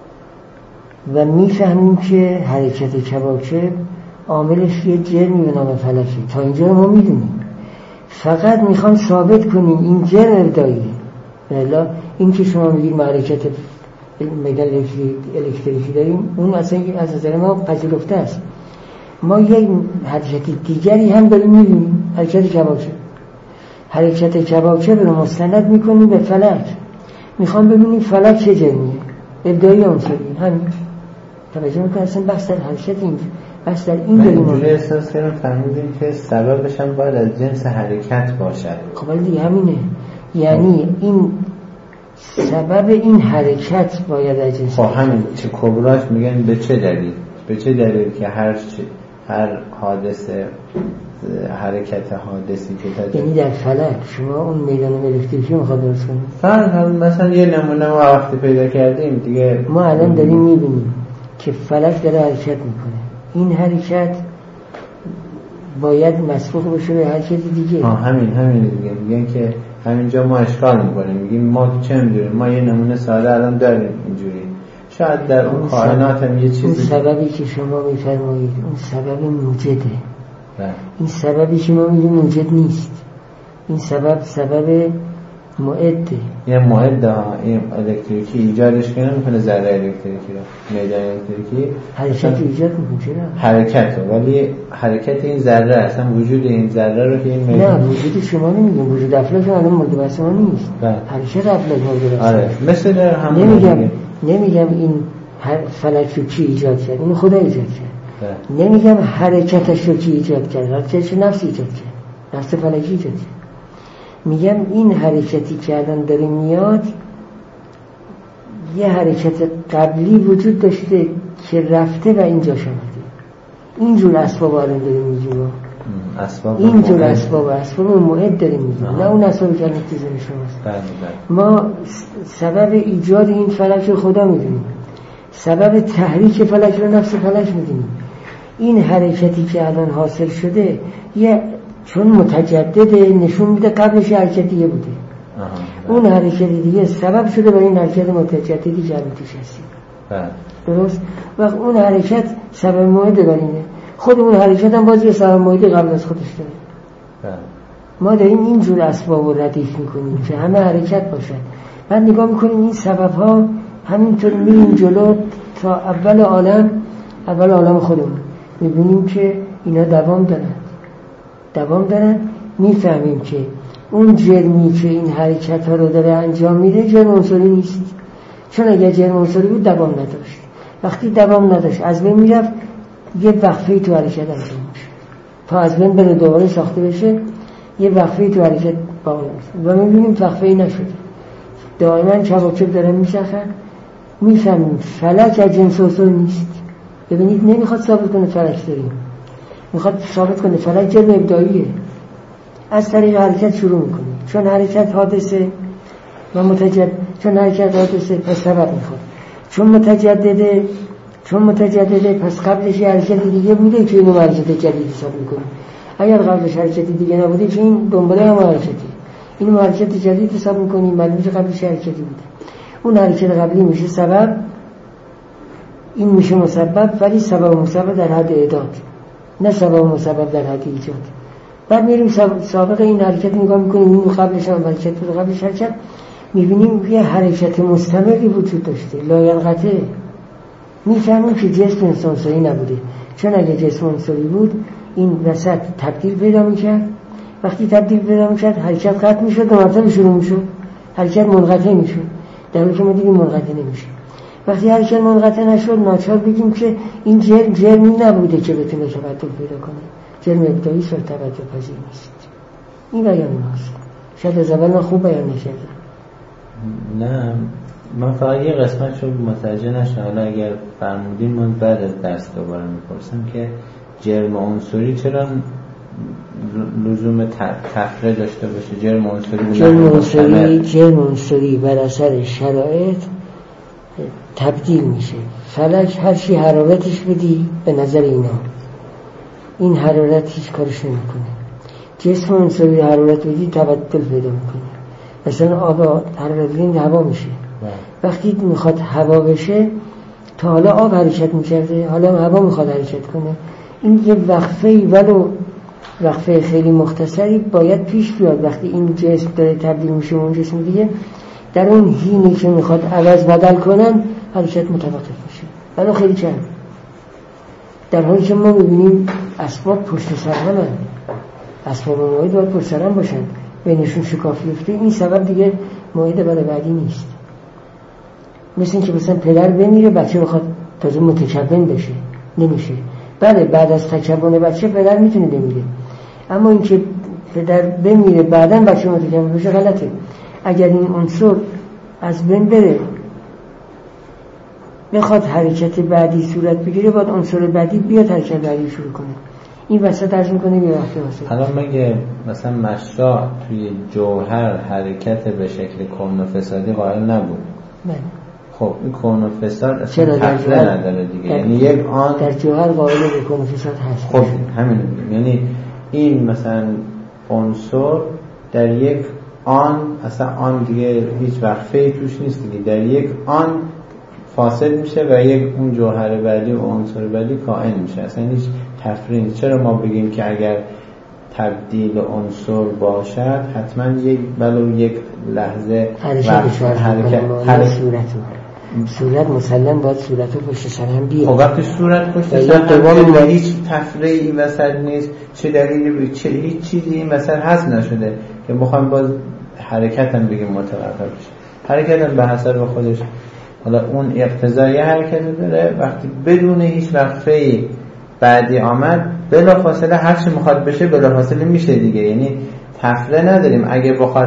و میفهمیم که حرکت کواکب عاملش یه جرمی به نام فلکه. تا اینجا رو ما میدونیم، فقط میخوام ثابت کنیم این جرم ابداعیه. بلا این که شما میگید حرکت میدان الکتریکی داریم، اون اصلا از نظر ما پذیرفته است. ما یک حرکت دیگری هم داریم میبینیم، حرکت کواکب. حرکت کواکب رو مستند میکنیم به فلک. میخوام ببینیم فلک چه جرمیه، ابداعی عنصری. همین توجه میکنم اصلا بحث در حرکت این بحث در این داریم. اینجوری احساس کردم فهمیدیم که سببش هم باید از جنس حرکت باشد. خب ولی همینه، یعنی این سبب این حرکت باید از جنس. خب همین چه کبراش میگن به چه دلیل؟ به چه دلیل که هر چه هر حادثه حرکت حادثی که تجربه، یعنی در فلک شما اون میدان الکتریکی میخواد درست کنید. فرض مثلا یه نمونه ما وقتی پیدا کردیم دیگه، ما الان داریم میبینیم که فلک داره حرکت میکنه. این حرکت باید مسبوق بشه به حرکت دیگه. آه همین همین دیگه. میگن که همینجا ما اشکال میکنیم، میگیم ما چه میدونیم، ما یه نمونه ساده الان داریم اینجوری، شاید در اون کائنات هم یه چیزی. اون سببی که شما میفرمایید اون سبب موجده. ده. این سببی که ما میگیم موجد نیست، این سبب سبب معده. یه معده این الکتریکی ایجادش کنه میکنه ذره الکتریکی رو، میدان الکتریکی حرکت ایجاد میکنه. حرکت رو، ولی حرکت این ذره اصلا وجود این ذره رو که این میدان. نه وجود شما نمیگم، وجود افلاک الان مورد بحث ما نیست. حرکت افلاک مورد بحث. آره مثل در هم نمیگم نمیگم این فلک رو کی ایجاد کرد، اون خدا ایجاد کرد. ده. نمیگم حرکتش رو کی ایجاد کرد، حرکتش نفس ایجاد کرد، نفس فلکی ایجاد کرد. میگم این حرکتی که الان داره میاد یه حرکت قبلی وجود داشته که رفته و اینجا شده. اینجور اسباب الان داریم میگیم، اینجور اسباب اسباب موعد داریم میگیم، نه اون اسبابی که الان تو ذهن شماست. ما سبب ایجاد این فلک خدا میدونیم، سبب تحریک فلک رو نفس فلک میدونیم. این حرکتی که الان حاصل شده یه چون متجدده نشون میده قبلش حرکت دیگه بوده. اون حرکت دیگه سبب شده برای این حرکت متجددی که الان توش هستیم. درست؟ وقت اون حرکت سبب موعد برینه، خود اون حرکت هم باز یه سبب موعد قبل از خودش داره. ما داریم اینجور اسباب رو ردیف میکنیم که همه حرکت باشد. بعد نگاه میکنیم این سبب ها همینطور میریم جلو تا اول عالم، اول عالم خودمون میبینیم که اینا دوام دارن دوام دارن میفهمیم که اون جرمی که این حرکت ها رو داره انجام میده جرم عنصری نیست، چون اگر جرم عنصری بود دوام نداشت. وقتی دوام نداشت از بین میرفت، یه وقفه‌ای تو حرکت انجام میشه تا از بین بره دوباره ساخته بشه، یه وقفه‌ای تو حرکت باقی است و میبینیم وقفه‌ای نشده، دائما چابچوب داره میچرخه. میفهمیم فلک از جنس عنصر نیست. ببینید نمیخواد ثابت کنه فلک داریم، میخواد ثابت کنه فلک جرم ابداعیه. از طریق حرکت شروع میکنه، چون حرکت حادثه و متجدد، چون حرکت حادثه پس سبب میخواد، چون متجدده چون متجدده پس قبلش حرکت دیگه بوده که اینو حرکت جدید حساب میکنه. اگر قبلش حرکت دیگه نبوده که این دنباله هم حرکتی، اینو حرکت جدید حساب میکنیم، معلومه که قبلش حرکتی بوده. اون حرکت قبلی میشه سبب، این میشه مسبب، ولی سبب و مسبب در حد اعداد، نه سبب و مسبب در حد ایجاد. بعد میریم سابق این حرکت نگاه میکنیم، این قبلش هم حرکت بود، قبلش حرکت، میبینیم یه حرکت مستمری وجود داشته لاینقطع. میفهمیم که جسم عنصری نبوده، چون اگه جسم عنصری بود این وسط تبدیل پیدا میکرد، وقتی تبدیل پیدا میکرد حرکت قطع میشد و مرتبه شروع میشد، حرکت منقطع میشد، در حالی که ما دیدیم منقطع نمیشه. وقتی حرکت منقطع نشد ناچار بگیم که این جرم جرمی نبوده که بتونه تبدل پیدا کنه، جرم ابداعی سر تبدل پذیر نیست. این بیان هست. شاید از اول من خوب بیان نکردم. نه من فقط یه قسمت رو متوجه نشدم، حالا اگر فرمودین من بعد از درس دوباره میپرسم که جرم عنصری چرا لزوم تفره داشته باشه؟ جرم عنصری جرم عنصری جرم عنصری بر اثر شرایط تبدیل میشه. فلک هر چی حرارتش بدی به نظر اینا این حرارت هیچ کارش نمیکنه. جسم عنصری حرارت بدی تبدل پیدا میکنه. مثلا آب حرارت بدی هوا میشه. وقتی میخواد هوا بشه، تا حالا آب حرکت میکرده، حالا هوا میخواد حرکت کنه. این یه وقفه‌ای ولو وقفه خیلی مختصری باید پیش بیاد. وقتی این جسم داره تبدیل میشه اون جسم دیگه، در اون حینی که میخواد عوض بدل کنن حرکت متوقف میشه، ولو خیلی چند. در حالی که ما میبینیم اسباب پشت سر همن، اسباب و موعد باید پشت سر هم باشن، بینشون شکاف بیفته، این سبب دیگه موعد برای بعدی نیست. مثل این که مثلا پدر بمیره بچه بخواد تازه متکون بشه، نمیشه. بله بعد از تکون بچه پدر میتونه بمیره، اما این که پدر بمیره بعداً بچه متکون بشه غلطه. اگر این عنصر از بین بره بخواد حرکت بعدی صورت بگیره، باید عنصر بعدی بیاد حرکت بعدی شروع کنه. این وسط درز میکنه یه وقتی واسه حالا مگه مثلا مشاع توی جوهر حرکت به شکل کون و فسادی قائل نبود؟ بله. خب این کون و فساد اصلا تفره نداره دیگه، یعنی یک آن در جوهر قائل به کون و فساد هست. خب همین، یعنی این مثلا عنصر در یک آن اصلا آن دیگه هیچ وقفه‌ای توش نیست دیگه، در یک آن فاسد میشه و یک اون جوهر بعدی و عنصر بعدی کائن میشه، اصلا هیچ تفریقی نیست. چرا ما بگیم که اگر تبدیل عنصر باشد حتما یک ولو یک لحظه حرکت حرکت صورت صورت مسلم باید صورت رو پشت سر هم بیاد. خب وقتی صورت پشت سر هم بیاد هیچ تفریقی این وسط نیست، چه دلیلی چه هیچ چیزی این وسط هست نشده که بخوام باز حرکت هم بگیم متوقف بشه. حرکت هم به حسب خودش حالا اون اقتضایی حرکت داره، وقتی بدون هیچ وقفه‌ای بعدی آمد بلافاصله هر چی میخواد بشه بلافاصله میشه دیگه، یعنی تفره نداریم. اگه بخواد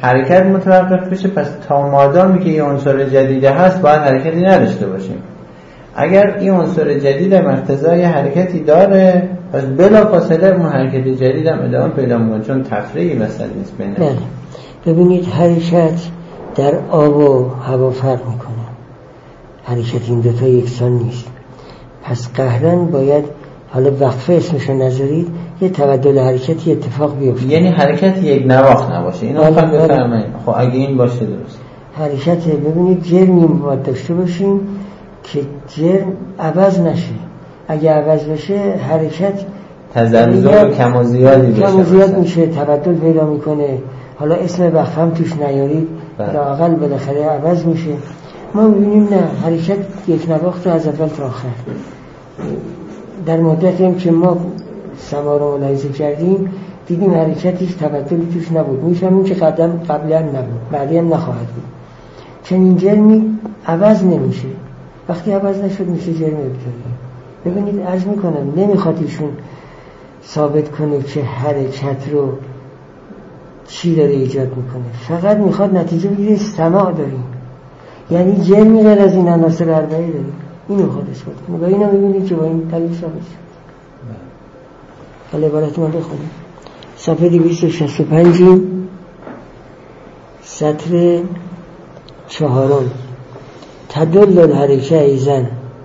حرکت متوقف بشه، پس تا مادامی که این عنصر جدید هست باید حرکتی نداشته باشیم. اگر این عنصر جدید اقتضای حرکتی داره، پس بلافاصله اون حرکت جدید هم ادامه پیدا می‌کنه، چون تفریعی مثلا نیست بینه. بله. ببینید حرکت در آب و هوا فرق میکنه، حرکت این دوتا یکسان نیست. پس قهرن باید، حالا وقفه اسمشو نذارید، یه تبدل حرکتی اتفاق بیفته، یعنی حرکت یک نواخت نباشه. اینو فقط بفرمایید. خب اگه این باشه درست. حرکت ببینید جرمی باید داشته باشیم که جرم عوض نشه. اگه عوض بشه حرکت تزلزل کم و زیادی بشه، کم و زیاد میشه، تبدل پیدا میکنه. حالا اسم وقفه هم توش نیارید، لااقل بالاخره عوض میشه. ما میبینیم نه، حرکت یک نواخت از اول تا آخر. در مدتی هم که ما سما رو ملاحظه کردیم دیدیم حرکتش تبدلی توش نبود. میفهمیم که قدم قبلا نبود، بعدی هم نخواهد بود. چنین جرمی عوض نمیشه. وقتی عوض نشد میشه جرم ابتدایی. ببینید عرض میکنم نمیخواد ایشون ثابت کنه که حرکت رو چی داره ایجاد میکنه، فقط میخواد نتیجه بگیره سماع داریم، یعنی جرمی غیر از این عناصر اربعه داریم. اینو خود اثبات کنه و اینو میبینید که با این دلیل ثابت شد. حالا عبارت ما بخونیم. صفحه دویست و شصت و پنج سطر چهارم. تدل الحرکه ایزن.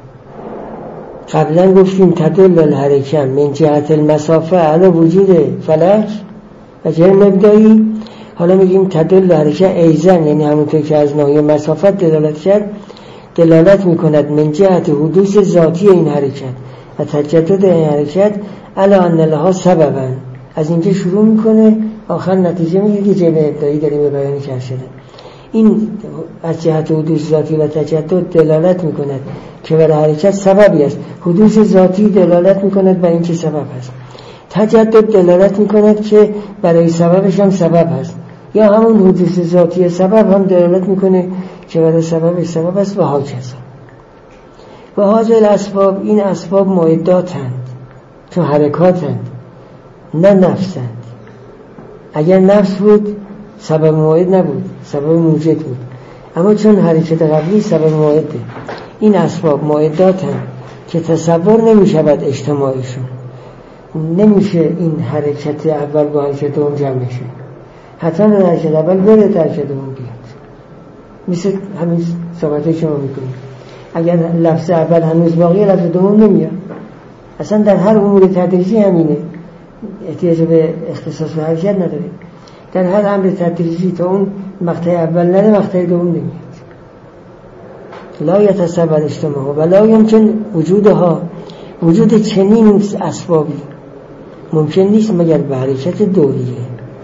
قبلا گفتیم تدل الحرکه من جهت المسافه علی وجود فلک و جرم ابدایی. حالا میگیم تدل الحرکه ایزن، یعنی همونطور که از ناحیه مسافت دلالت کرد، دلالت میکند من جهت حدوث ذاتی این حرکت و تجدد این حرکت علی ان لها سببا. از اینجا شروع میکنه آخر نتیجه میگه که جرم ابدایی داریم به بیانی کرد شده. این از جهت حدوث ذاتی و تجدد دلالت میکند که برای حرکت سببی است. حدوث ذاتی دلالت میکند بر این که سبب است. تجدد دلالت میکند که برای سببش هم سبب هست، یا همون حدوث ذاتی سبب هم دلالت میکنه که برای سببش سبب است و هاکذا. و هاذا الاسباب، این اسباب معداتند، چون حرکاتند نه نفسند. اگر نفس بود سبب موعد نبود، سبب موجد بود، اما چون حرکت قبلی سبب موعده. این اسباب معداتند که تصور نمی شود اجتماعیشون. نمیشه این حرکت اول با حرکت دوم جمع میشه، حتما حرکت اول بره تا حرکت دوم بیاد. مثل همین صحبت شما میکنیم، اگر لفظ اول هنوز باقیه لفظ دوم نمیاد. اصلا در هر امور تدریجی همینه، احتیاج به اختصاص و حرکت نداره. در هر امر تدریجی تا اون مقطع اول نره مقطع دوم نمیاد. لا یتصور اجتماع و لا یمکن وجودها، وجود چنین اسبابی ممکن نیست مگر به حرکت دوریه،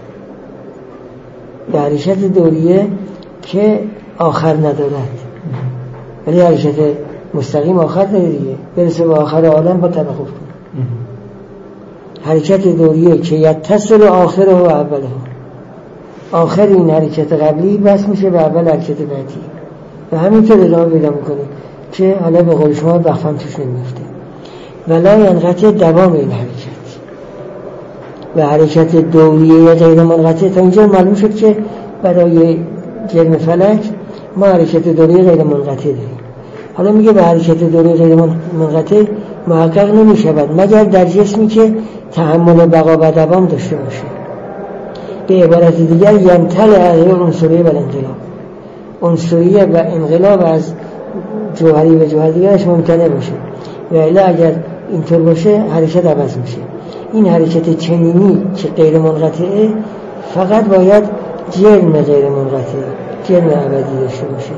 به حرکت دوریه که آخر ندارد، ولی حرکت مستقیم آخر داره دیگه، برسه به آخر عالم با توقف کنه. حرکت دوریه که یتصل آخره و اوله، آخر این حرکت قبلی بس میشه به اول حرکت بعدی و همینطور ادامه پیدا میکنه که حالا به قول شما وقفم توش نمیفته. ولا ینقطع دوام این حرکت و حرکت دوریه غیر منقطع. تا اینجا معلوم شد که برای جرم فلک ما حرکت دوریه غیر منقطع داریم. حالا میگه به حرکت دوریه غیر منقطع محقق نمیشود مگر در جسمی که تحمل و بقا و دوام داشته باشه. به عبارت دیگر ینتل علیه عنصریه و انقلاب، عنصریه و انقلاب از جوهری و جوهر دیگرش ممکنه باشه، و الا اگر اینطور باشه حرکت عوض میشه. این حرکت چنینی که غیر منقطعه فقط باید جرم غیر منقطع، جرم ابدی داشته باشه.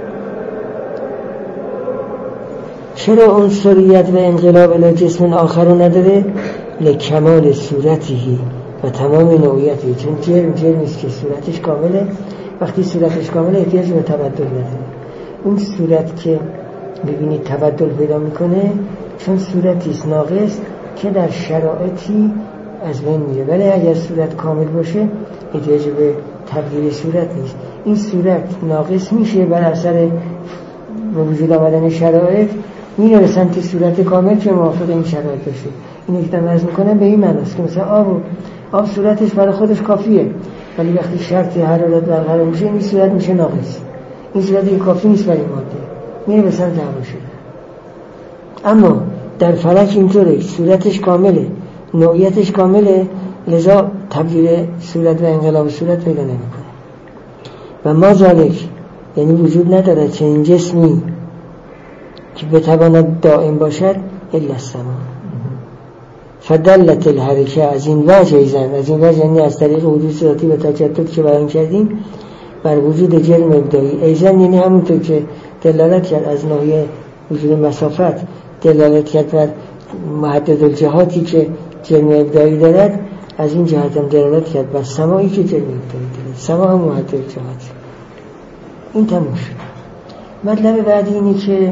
چرا عنصریت و انقلاب الی جسم آخر نداره؟ لکمال صورتی و تمام نوعیتی، چون جرم جرمیست که صورتش کامله. وقتی صورتش کامله احتیاج به تبدل نداره. اون صورت که ببینید تبدل پیدا میکنه چون صورتیست ناقص که در شرایطی از بین میره، ولی اگر صورت کامل باشه احتیاج به تبدیل صورت نیست. این صورت ناقص میشه بر اثر وجود آمدن شرایط، میره به سمت صورت کامل که موافق این شرایط باشه. این که تمرز میکنم به این معناست که مثلا آب آب صورتش برای خودش کافیه، ولی وقتی شرط حرارت برقرار میشه این صورت میشه ناقص. این صورت دیگه کافی نیست برای ماده، میره به سمت هوا شدن. اما در فلک اینطوره، صورتش کامله، نوعیتش کامله، لذا تبدیل صورت و انقلاب صورت پیدا نمیکنه. و ما ذالک یعنی وجود نداره چنین جسمی که بتواند دائم باشد الا السما. فدلت الحرکه از این وجه ایزن، از این وجه یعنی از طریق وجود ذاتی و تجدد که بیان کردیم بر وجود جرم ابداعی. ایزن یعنی همونطور که دلالت کرد از ناحیه وجود مسافت، دلالت کرد بر محدد الجهاتی که جرم ابداعی دارد، از این جهت هم دلالت کرد بر سمایی که جرم ابداعی دارد. سما هم محدد الجهات. این تموم شد. مطلب بعدی اینه که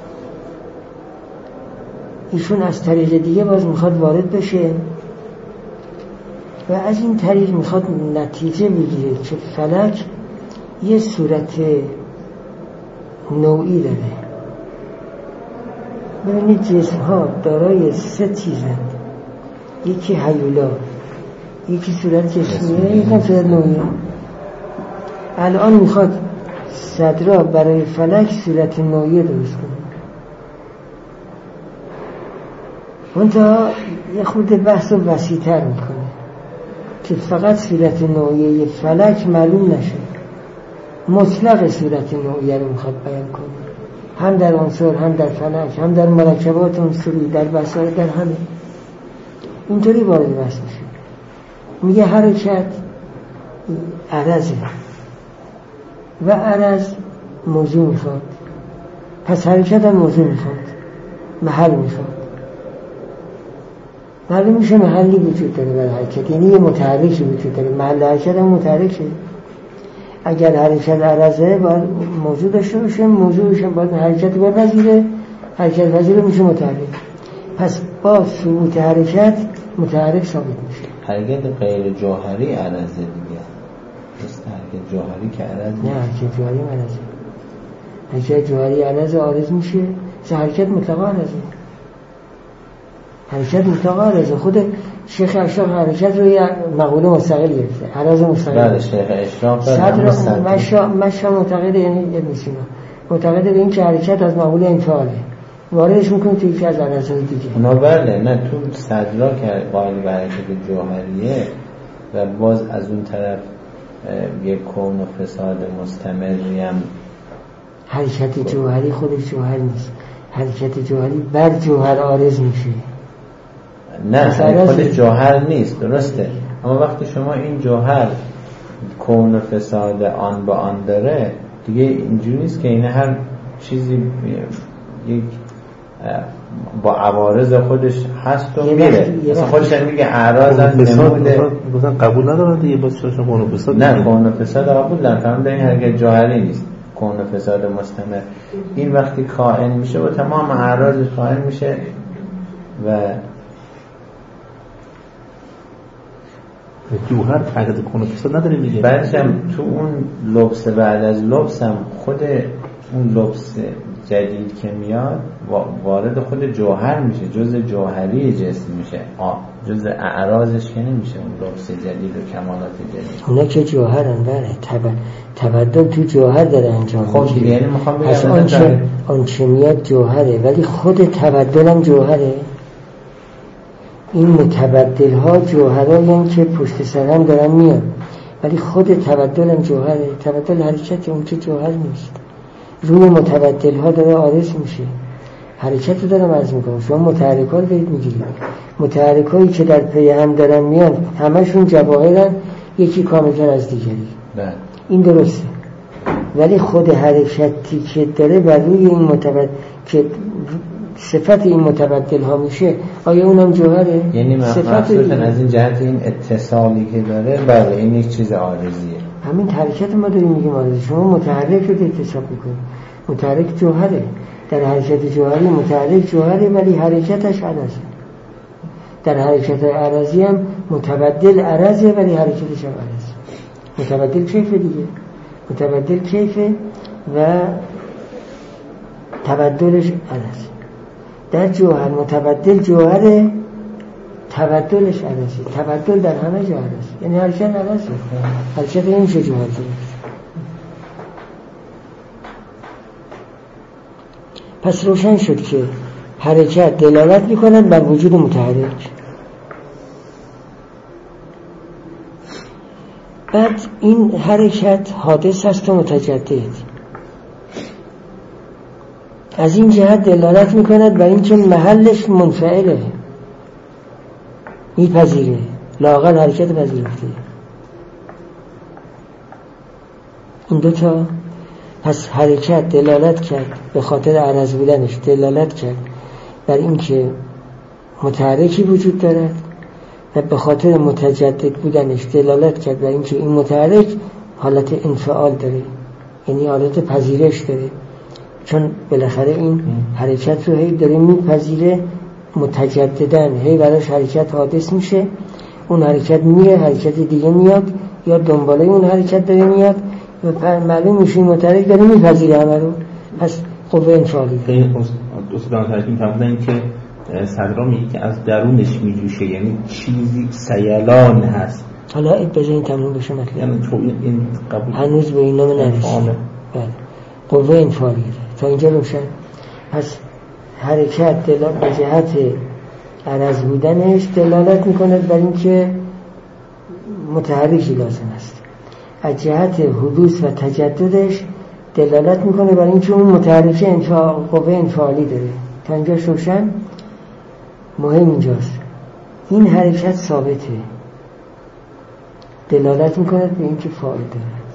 ایشون از طریق دیگه باز میخواد وارد بشه و از این طریق میخواد نتیجه بگیره که فلک یه صورت نوعی داره. ببینید جسم ها دارای سه چیزند، یکی هیولا، یکی صورت جسمیه، یکی صورت نوعیه. الان میخواد صدرا برای فلک صورت نوعیه درست کنه. منتها یه خود بحث رو وسیع‌تر میکنه که فقط صورت نوعیه فلک معلوم نشه، مطلق صورت نوعیه رو میخواد بیان کنه، هم در عنصر، هم در فلک، هم در مرکبات عنصری، در بساط، در همه. اینطوری وارد بحث میشه. میگه حرکت عرضه و عرض موضوع میخواد، پس حرکت هم موضوع میخواد، محل میخواد. معلوم میشه محلی وجود داره برای حرکت، یعنی یه متحرکی وجود داره. محل حرکت هم متحرکه. اگر حرکت عرضه باید موضوع داشته باشه، موضوعش هم باید حرکت باید وزیره، حرکت وزیره میشه متحرک. پس با ثبوت حرکت متحرک ثابت میشه. حرکت غیر جوهری عرضه دیگه، است حرکت جوهری که عرض نه، حرکت جوهری عرضه. حرکت جوهری عرضه عارض میشه، چه حرکت مطلقا عرضه. حرکت مطلقا عرضه. خود شیخ اشراق حرکت رو یه مقوله مستقل گرفته، عرض مستقل. بله شیخ اشراق صدر مشا مشا معتقد، یعنی ابن سینا معتقد به این که حرکت از مقوله انفعاله، واردش میکنه توی یکی از عرضهای دیگه. اونا بله، نه تو صدرا که قائل به حرکت جوهریه و باز از اون طرف یک کون و فساد مستمری هم. حرکت جوهری خودش جوهر نیست، حرکت جوهری بر جوهر عارض میشه. نه خودش جوهر نیست، درسته، اما وقتی شما این جوهر کون و فساد آن با آن داره دیگه اینجوری نیست که این هر چیزی یک با عوارض خودش هست و میره. مثلا خودش میگه اعراض هم نموده مثلا قبول ندارن دیگه، باز شما کون و فساد. نه کون و فساد قبول دارن، فهم این حرکت جوهری نیست، کون و فساد مستمر. این وقتی کائن میشه و تمام اعراضش کائن میشه و جوهر حرکت کون و فساد نداره دیگه. بعدش هم تو اون لبس بعد از لبس هم خود اون لبس جدید که میاد وارد خود جوهر میشه، جز جوهری جسم میشه، جز اعراضش که نمیشه اون لبس جدید و کمالات جدید. اونا که جوهرن، بله تبدل تو جوهر داره انجام خب میشه. یعنی میخوام بگم پس آنچه آنچه میاد جوهره، ولی خود تبدل هم جوهره. این متبدل ها جوهرایی که پشت سر هم دارن میاد، ولی خود تبدل هم جوهره. تبدل حرکت اون که جوهر نیست، روی متبدل ها داره عارض میشه. حرکت رو دارم عرض میکنم، شما متحرک ها رو دارید میگیرید. متحرک هایی که در پی هم دارن میان همشون جواهرن، یکی کاملتر از دیگری. بله این درسته، ولی خود حرکتی که داره بر روی این متبدل که صفت این متبدل ها میشه، آیا اونم جوهره؟ یعنی مخصوصا از این جهت این اتصالی که داره، بله این یک چیز عارضیه. همین حرکت ما داریم میگیم عارضی. شما متحرک رو اتصاب میکنید، متحرک جوهره. در حرکت جوهری متحرک جوهره ولی حرکتش عرضه. در حرکت عرضی هم متبدل عرضه ولی حرکتش هم عرضه. متبدل کیفه دیگه، متبدل کیفه و تبدلش عرضه. در جوهر متبدل جوهره، تبدلش عدسه. تبدل در همه جا عدسه، یعنی حرکت عدسه. حرکت این چه جهاتی است. پس روشن شد که حرکت دلالت می‌کند بر وجود متحرک. بعد این حرکت حادث است و متجدد. از این جهت دلالت می‌کند بر اینکه محلش منفعله، میپذیره، لااقل حرکت پذیرفته. این دوتا پس حرکت دلالت کرد به خاطر عرض بودنش، دلالت کرد بر اینکه متحرکی وجود دارد و به خاطر متجدد بودنش دلالت کرد بر اینکه این متحرک حالت انفعال داره، یعنی حالت پذیرش داره، چون بالاخره این حرکت رو هی داره میپذیره متجددن، هی براش حرکت حادث میشه، اون حرکت میره، حرکت دیگه میاد یا دنباله اون حرکت داره میاد و معلوم میشه این متحرک داره میپذیره همه رو. پس قوه انفعالی خیلی دوستان ترکیم فرمودن که صدرا میگه که از درونش میجوشه، یعنی چیزی سیلان هست. حالا بذارین تموم بشه مطلب، یعنی تو این قبول هنوز به این نام نرسید. بله قوه انفعالی تا اینجا روشن. پس حرکت به جهت عرض بودنش دلالت میکنه بر اینکه متحرکی لازم است. از جهت حدوث و تجددش دلالت میکنه بر اینکه اون متحرک انفعال قوه انفعالی داره. تا اینجا روشن. مهم اینجاست این حرکت ثابته، دلالت میکنه به اینکه فاعل دارد.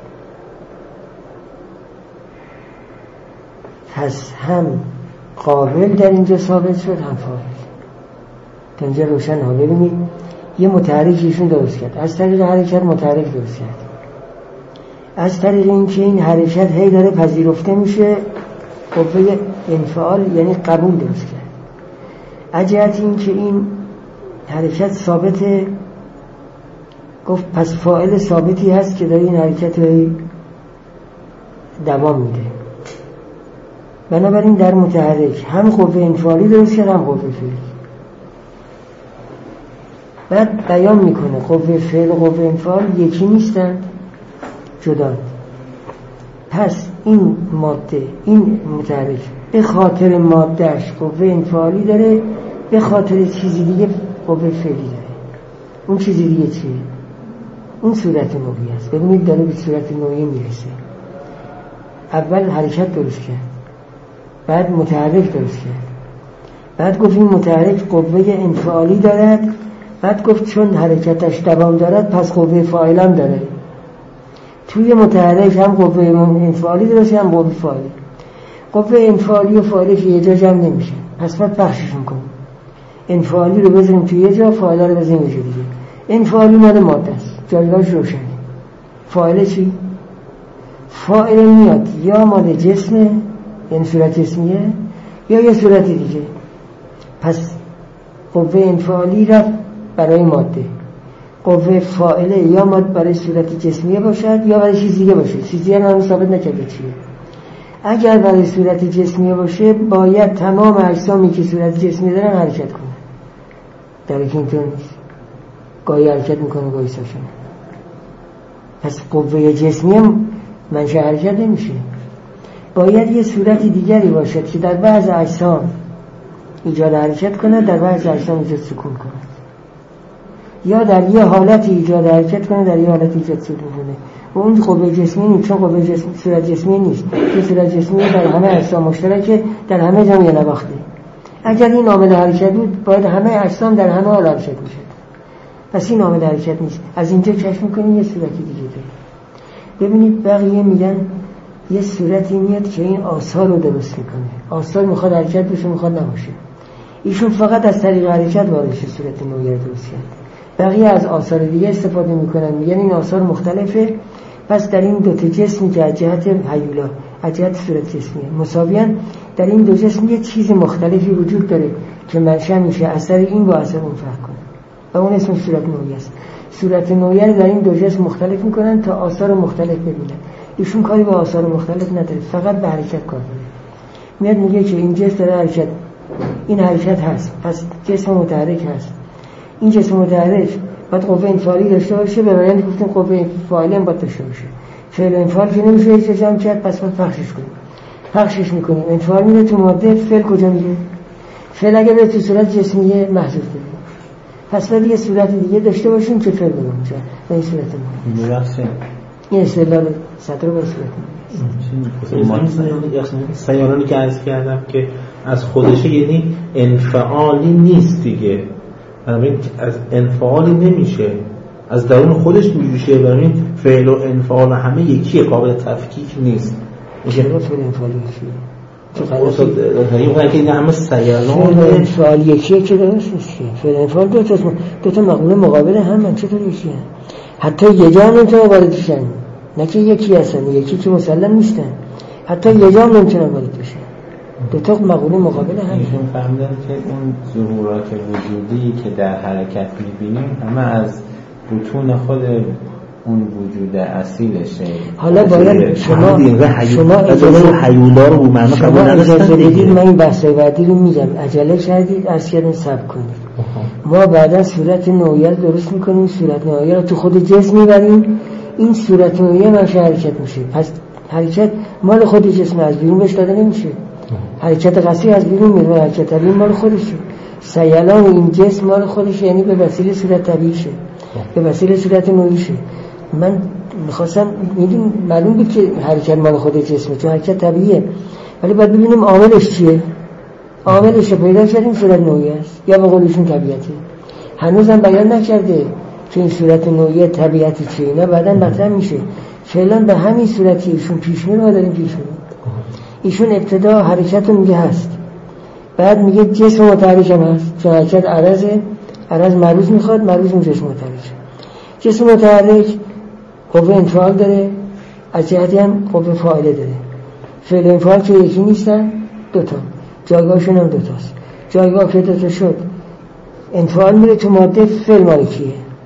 پس هم قابل در اینجا ثابت شد هم فاعل. تا اینجا روشن ها. ببینید یه متحرک ایشون درست کرد، از طریق حرکت متحرک درست کرد، از طریق اینکه این حرکت هی داره پذیرفته میشه قوه انفعال یعنی قبول درست کرد. از جهت اینکه این حرکت ثابته گفت پس فاعل ثابتی هست که داره این حرکت رو دوام میده. بنابراین در متحرک هم قوه انفعالی درست کرد هم قوه فعلی. بعد بیان میکنه قوه فعل و قوه انفعال یکی نیستن، جدا. پس این ماده این متحرک به خاطر مادهش قوه انفعالی داره، به خاطر چیزی دیگه قوه فعلی داره. اون چیزی دیگه چیه؟ اون صورت نوعی است. ببینید داره به صورت نوعی میرسه. اول حرکت درست کرد، بعد متحرک درست کرد، بعد گفت این متحرک قوه انفعالی دارد، بعد گفت چون حرکتش دوام دارد پس قوه فاعل هم داره. توی متحرک هم قوه انفعالی درست هم قوه فاعلی. قوه انفعالی و فاعلی که یه جا جمع نمیشه، پس باید بخششون کنیم. انفعالی رو بذاریم توی یه جا، فاعل رو بذاریم یه جا دیگه. انفعالی مال ماده است، جایگاهش روشنه. فاعل چی؟ فاعل میاد یا مال جسمه یعنی صورت جسمیه یا یه صورت دیگه. پس قوه انفعالی رفت برای ماده، قوه فاعله یا ماد برای صورت جسمیه باشد یا برای چیز دیگه باشه. چیزی هم همون ثابت نکرده چیه. اگر برای صورت جسمیه باشه باید تمام اجسامی که صورت جسمی دارن حرکت کنه، در حالی که اینطور نیست. گاهی حرکت میکنه گاهی ساکنه. پس قوه جسمی هم منشأ حرکت نمیشه. باید یه صورت دیگری باشد که در بعض اجسام ایجاد حرکت کنه، در بعض اجسام ایجاد سکون کنه، یا در یه حالت ایجاد حرکت کنه، در یه حالت ایجاد سکون کنه. و اون قوه جسمی نیست، چون قوه جسمی صورت جسمی نیست. که صورت جسمی در همه اجسام مشترکه، در همه جا یه نواخته. اگر این عامل حرکت بود باید همه اجسام در همه حال حرکت میشد. پس این عامل حرکت نیست. از اینجا کشف میکنیم یه صورتی دیگه داره. ببینید بقیه میگن یه صورتی میاد که این آثار رو درست میکنه. آثار میخواد حرکت بشه، میخواد نباشه. ایشون فقط از طریق حرکت وارد صورت نوعی رو درست کرد. بقیه از آثار دیگه استفاده میکنن، میگن این آثار مختلفه. پس در این دو تا جسمی که از جهت هیولا از جهت صورت جسمیه مساویان، در این دو جسم یه چیز مختلفی وجود داره که منشأ میشه اثر این با اثر اون فرق کنه و اون اسم صورت نوعی است. صورت نوعی رو در این دو جسم مختلف میکنن تا آثار مختلف ببینن. ایشون کاری با آثار مختلف نداره، فقط به حرکت کار داره. میاد میگه که این جسم داره حرکت، این حرکت هست، پس جسم متحرک هست. این جسم متحرک باید قوه انفعالی داشته باشه، به معنی گفتیم قوه فاعلی هم باید داشته باشه. فعل و انفعال که نمیشه هیچ جمع کرد، پس باید پخشش کنیم. پخشش میکنیم، انفعال میره تو ماده، فعل کجا میره؟ فعل اگه به تو صورت جسمیه محذوف کنیم، پس باید یه صورت دیگه داشته باشیم که فعل بگم چه به این صورت ما میبخشیم این استدلال سطر رو به صورت سیارانی که عرض کردم که از خودشه یعنی انفعالی نیست دیگه، بنابراین از انفعالی نمیشه، از درون خودش میشه، بنابراین فعل و انفعال همه یکیه، قابل تفکیک نیست. میشه فعل انفعالی یکیه اصلا که این همه سیاران فعل انفعال یکیه که درست نیست. فعل انفعال دو تا دو تا مقوله مقابل هم چطور یکیه؟ حتی یه جا هم نمیتونه وارد بشن، نه که یکی هستن، یکی که مسلم نیستن، حتی یه جا هم نمیتونه وارد بشن، دو تا مقوله مقابل هم. ایشون فهمیدن که اون ظهورات وجودی که در حرکت میبینیم همه از بطون خود اون وجود اصیلشه. حالا باید شما شما اجازه حیولا رو به معنی قبول نداشتن دیگه. من این بحثای بعدی رو میگم، عجله کردید از کردن صبر کنید. ما بعدا صورت نوعی درست میکنیم، صورت نوعی رو تو خود جسم میبریم، این صورت نوعی منشأ حرکت میشه. پس حرکت مال خود جسم، از بیرون بهش داده نمیشه. حرکت قصری از بیرون میره، حرکت طبیعی مال خودشه. سیلان این جسم مال خودشه، یعنی به وسیله صورت طبیعیشه، به وسیله صورت نوعیشه. من میخواستم میدون معلوم بود که حرکت مال خود جسمه، چون حرکت طبیعیه، ولی باید ببینیم عاملش چیه. عاملش پیدا کردیم صورت نوعی است یا به قولشون طبیعته. هنوزم بیان نکرده که این صورت نوعی طبیعتی چیه، اینا بعداً مطرح میشه. فعلا به همین صورتی ایشون پیش میره ما داریم پیش میریم. ایشون ابتدا حرکت رو میگه هست، بعد میگه جسم متحرک هم هست، چون حرکت عرضه، عرض معروض میخواد، معروض اون جسم متحرک. جسم متحرک قوه انفعال داره، از جهتی هم قوه فاعله داره. فعل انفعال که یکی نیستن، دوتا، جایگاهشون هم دوتاست. جایگاه که دوتا شد، انفعال میره تو ماده، فعل مالکیه،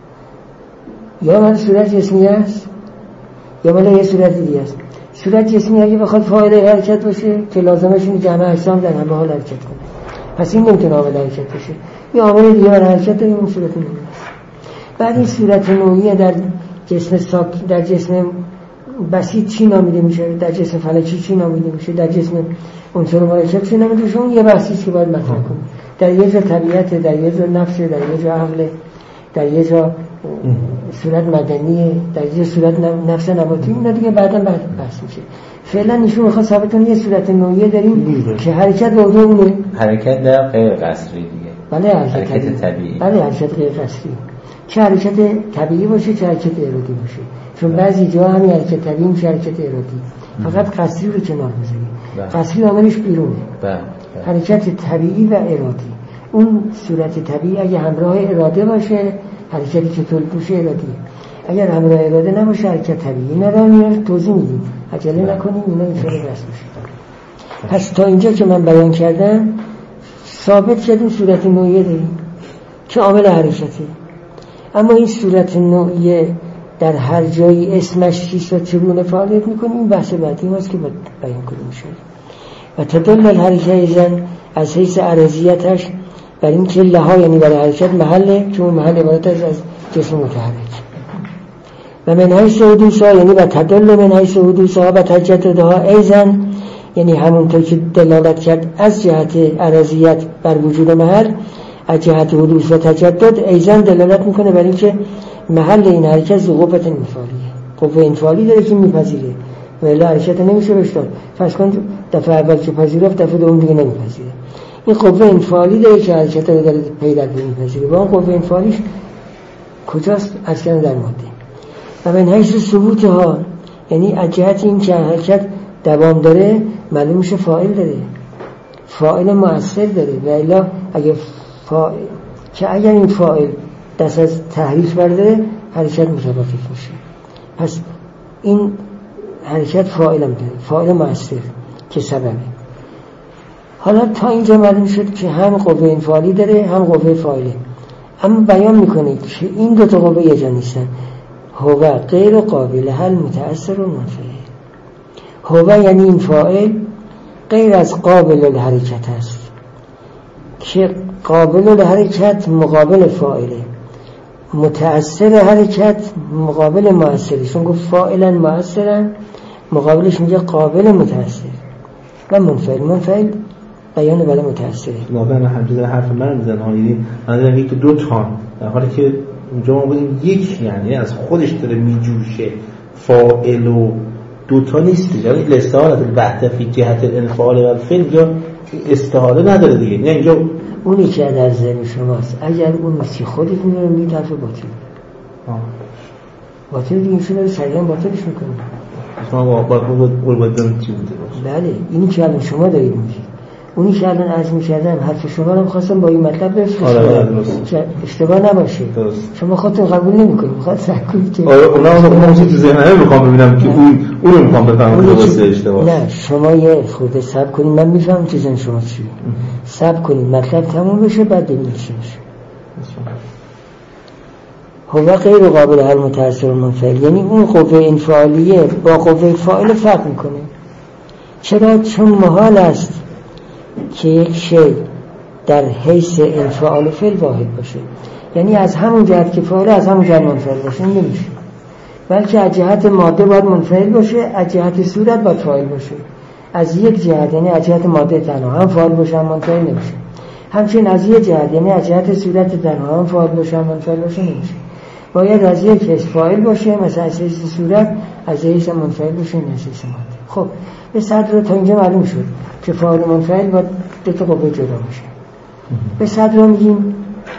یا مال صورت جسمی است یا مال یه صورت دیگه است. صورت جسمی اگه بخواد فاعل حرکت باشه که لازمش اینه جمع اجسام در همه حال حرکت کنه، پس این نمیتونه عامل حرکت باشه. یه عامل دیگه برای حرکت داریم، اون صورت نوعی است. بعد این صورت نوعی در جسم ساک، در جسم بسیط چی نامیده میشه، در جسم فلکی چی نامیده میشه، در جسم عنصر مرکب چی نامیده میشه، اون یه بحثی که باید مطرح کنیم. در یه جا طبیعت، در یه جا نفس، در یه جا عقل، در یه جا صورت مدنیه، در یه صورت نفس نباتی، اینا دیگه بعدا بحث میشه. فعلا نشون میخواد ثابت کنه یه صورت نوعی داریم که حرکت به اونه، حرکت در غیر قصری دیگه. بله حرکت, حرکت طبیعی. بله حرکت غیر قصری، چه حرکت طبیعی باشه چه حرکت ارادی باشه، چون بعضی جا همین حرکت طبیعی میشه حرکت ارادی. فقط قصری رو کنار بذاریم، قصری عاملش بیرونه. حرکت طبیعی و ارادی، اون صورت طبیعی اگه همراه اراده باشه حرکتی که طول پوشه ارادیه، اگر همراه اراده نباشه حرکت طبیعی. اینا رو میاد توضیح میدیم، عجله نکنیم، اینا این طور رسم میشه. پس تا اینجا که من بیان کردم ثابت کردیم صورت نوعی داریم که عامل حرکته. اما این صورت نوعی در هر جایی اسمش چیست و چگونه فعالیت میکنه، این بحث بعدی ماست که باید بیان کنیم میشه. و تدل الحرکه زن از حیث عرضیتش بر این که لها، یعنی برای حرکت محله، چون محل عبارت از جسم متحرک. و من حیث حدوثها، یعنی و تدل من حیث حدوثها و تجددها ایزن، یعنی همونطور که دلالت کرد از جهت عرضیت بر وجود محل، از جهت حدوث و تجدد ایزن دلالت میکنه بر این که محل این حرکت ذو قوة انفعالیه، قوه انفعالی داره که میپذیره، ولی حرکت نمیشه بهش داد. فرض کن دفعه اول که پذیرفت دفعه دوم دیگه نمیپذیره. این قوه انفعالی داره که حرکت رو داره پیدا میپذیره. با اون قوه انفعالیش کجاست؟ اصلا در ماده. و من حیث ثبوتها، یعنی از جهت این که حرکت دوام داره معلوم میشه فاعل داره، فاعل مؤثر داره. و الا اگه فاعل که اگر این فاعل دست از تحریف برداره حرکت متوقف میشه. پس این حرکت فاعل هم داره، فاعل مؤثر که سببه. حالا تا اینجا معلوم شد که هم قوه انفعالی داره هم قوه فاعله، اما بیان میکنه که این دو تا قوه یه جا نیستن. هو غیر قابل حل متأثر و منفعل. هو یعنی این فاعل غیر از قابل الحرکت است که قابل حرکت مقابل فاعله، متأثر حرکت مقابل مؤثری. چون گفت فاعلا مؤثرا، مقابلش میگه قابل متأثر و منفعل. منفعل بیان بله متأثره. واقعا همچنین حرف من میزنه ها، یعنی من دارم یک دو تا، در حالی که اونجا ما بودیم یک، یعنی از خودش داره میجوشه، فاعل و دوتا نیست. یعنی الاستعاره البحث فی جهت الانفعال و الفعل یا استعاره نداره دیگه. نه اینجا اونی که در ذهن شماست، اگر اون مثل خودت میره می طرف باطل باطل دیگه شو داره سریعا باطلش میکنه. شما با با با با دارم چی بوده باشه. بله اینی که الان شما دارید میگید، اونی که الان عرض میکردم حرف شما رو خواستم با این مطلب بفرستم که اشتباه نباشه. درست. شما خودتون قبول نمیکنید، میخواد سکوت که آره اونا اون چیزی ذهنم میخوام ببینم که اون اون رو میخوام بفهمم درسته اشتباه. نه شما یه خورده صبر کنید، من میفهمم چیزن شما چی. صبر کنید مطلب تموم بشه بعد ببینید چی میشه. هو غیر قابل هر متأثر و منفعل، یعنی اون قوه انفعالیه با قوه فاعل فرق میکنه. چرا؟ چون محال است که یک شی در حیث انفعال فعل واحد باشه، یعنی از همون جهت که فاعل از همون جهت منفعل باشه نمیشه، بلکه از جهت ماده باید منفعل باشه، از جهت صورت باید فاعل باشه. از یک جهت یعنی از جهت ماده تنها هم فاعل باشه هم منفعل نمیشه، همچنین از یک جهت یعنی از جهت صورت تنها هم فاعل باشه هم منفعل باشه نمیشه. باید از یک حیث فاعل باشه، مثلا از حیث صورت، از حیث منفعل باشه، از حیث ماده. خب به صدر تا اینجا معلوم شد که فاعل منفعل باید دو تا قوه جدا باشه. به صدر میگیم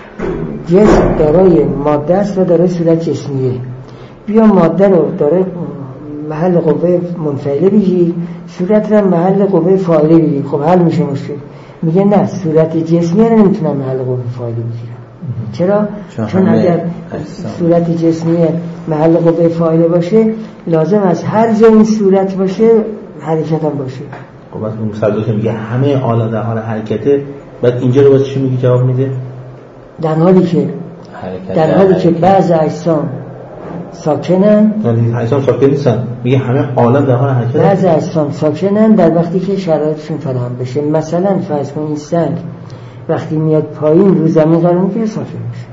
جسم دارای ماده است و دارای صورت جسمیه. بیا ماده رو داره محل قوه منفعله بگیر، صورت رو محل قوه فاعله بگیر. خب حل میشه مشکل. میگه نه، صورت جسمیه رو نمیتونم محل قوه فاعله بگیرم. چرا؟ چون اگر صورت جسمیه محل قوه فاعله باشه لازم از هر جای این صورت باشه حرکت هم باشه. خب بس اون صدر که میگه همه عالم در حال حرکته، بعد اینجا رو باز چی میگه جواب میده؟ در حالی که در حالی که بعض اجسام ساکنن، یعنی اجسام ساکن نیستن، میگه همه عالم در حال حرکته. بعض اجسام ساکنن در وقتی که شرایطشون فراهم بشه. مثلا فرض کن این سنگ وقتی میاد پایین رو زمین قرار میگیره ساکن میشه.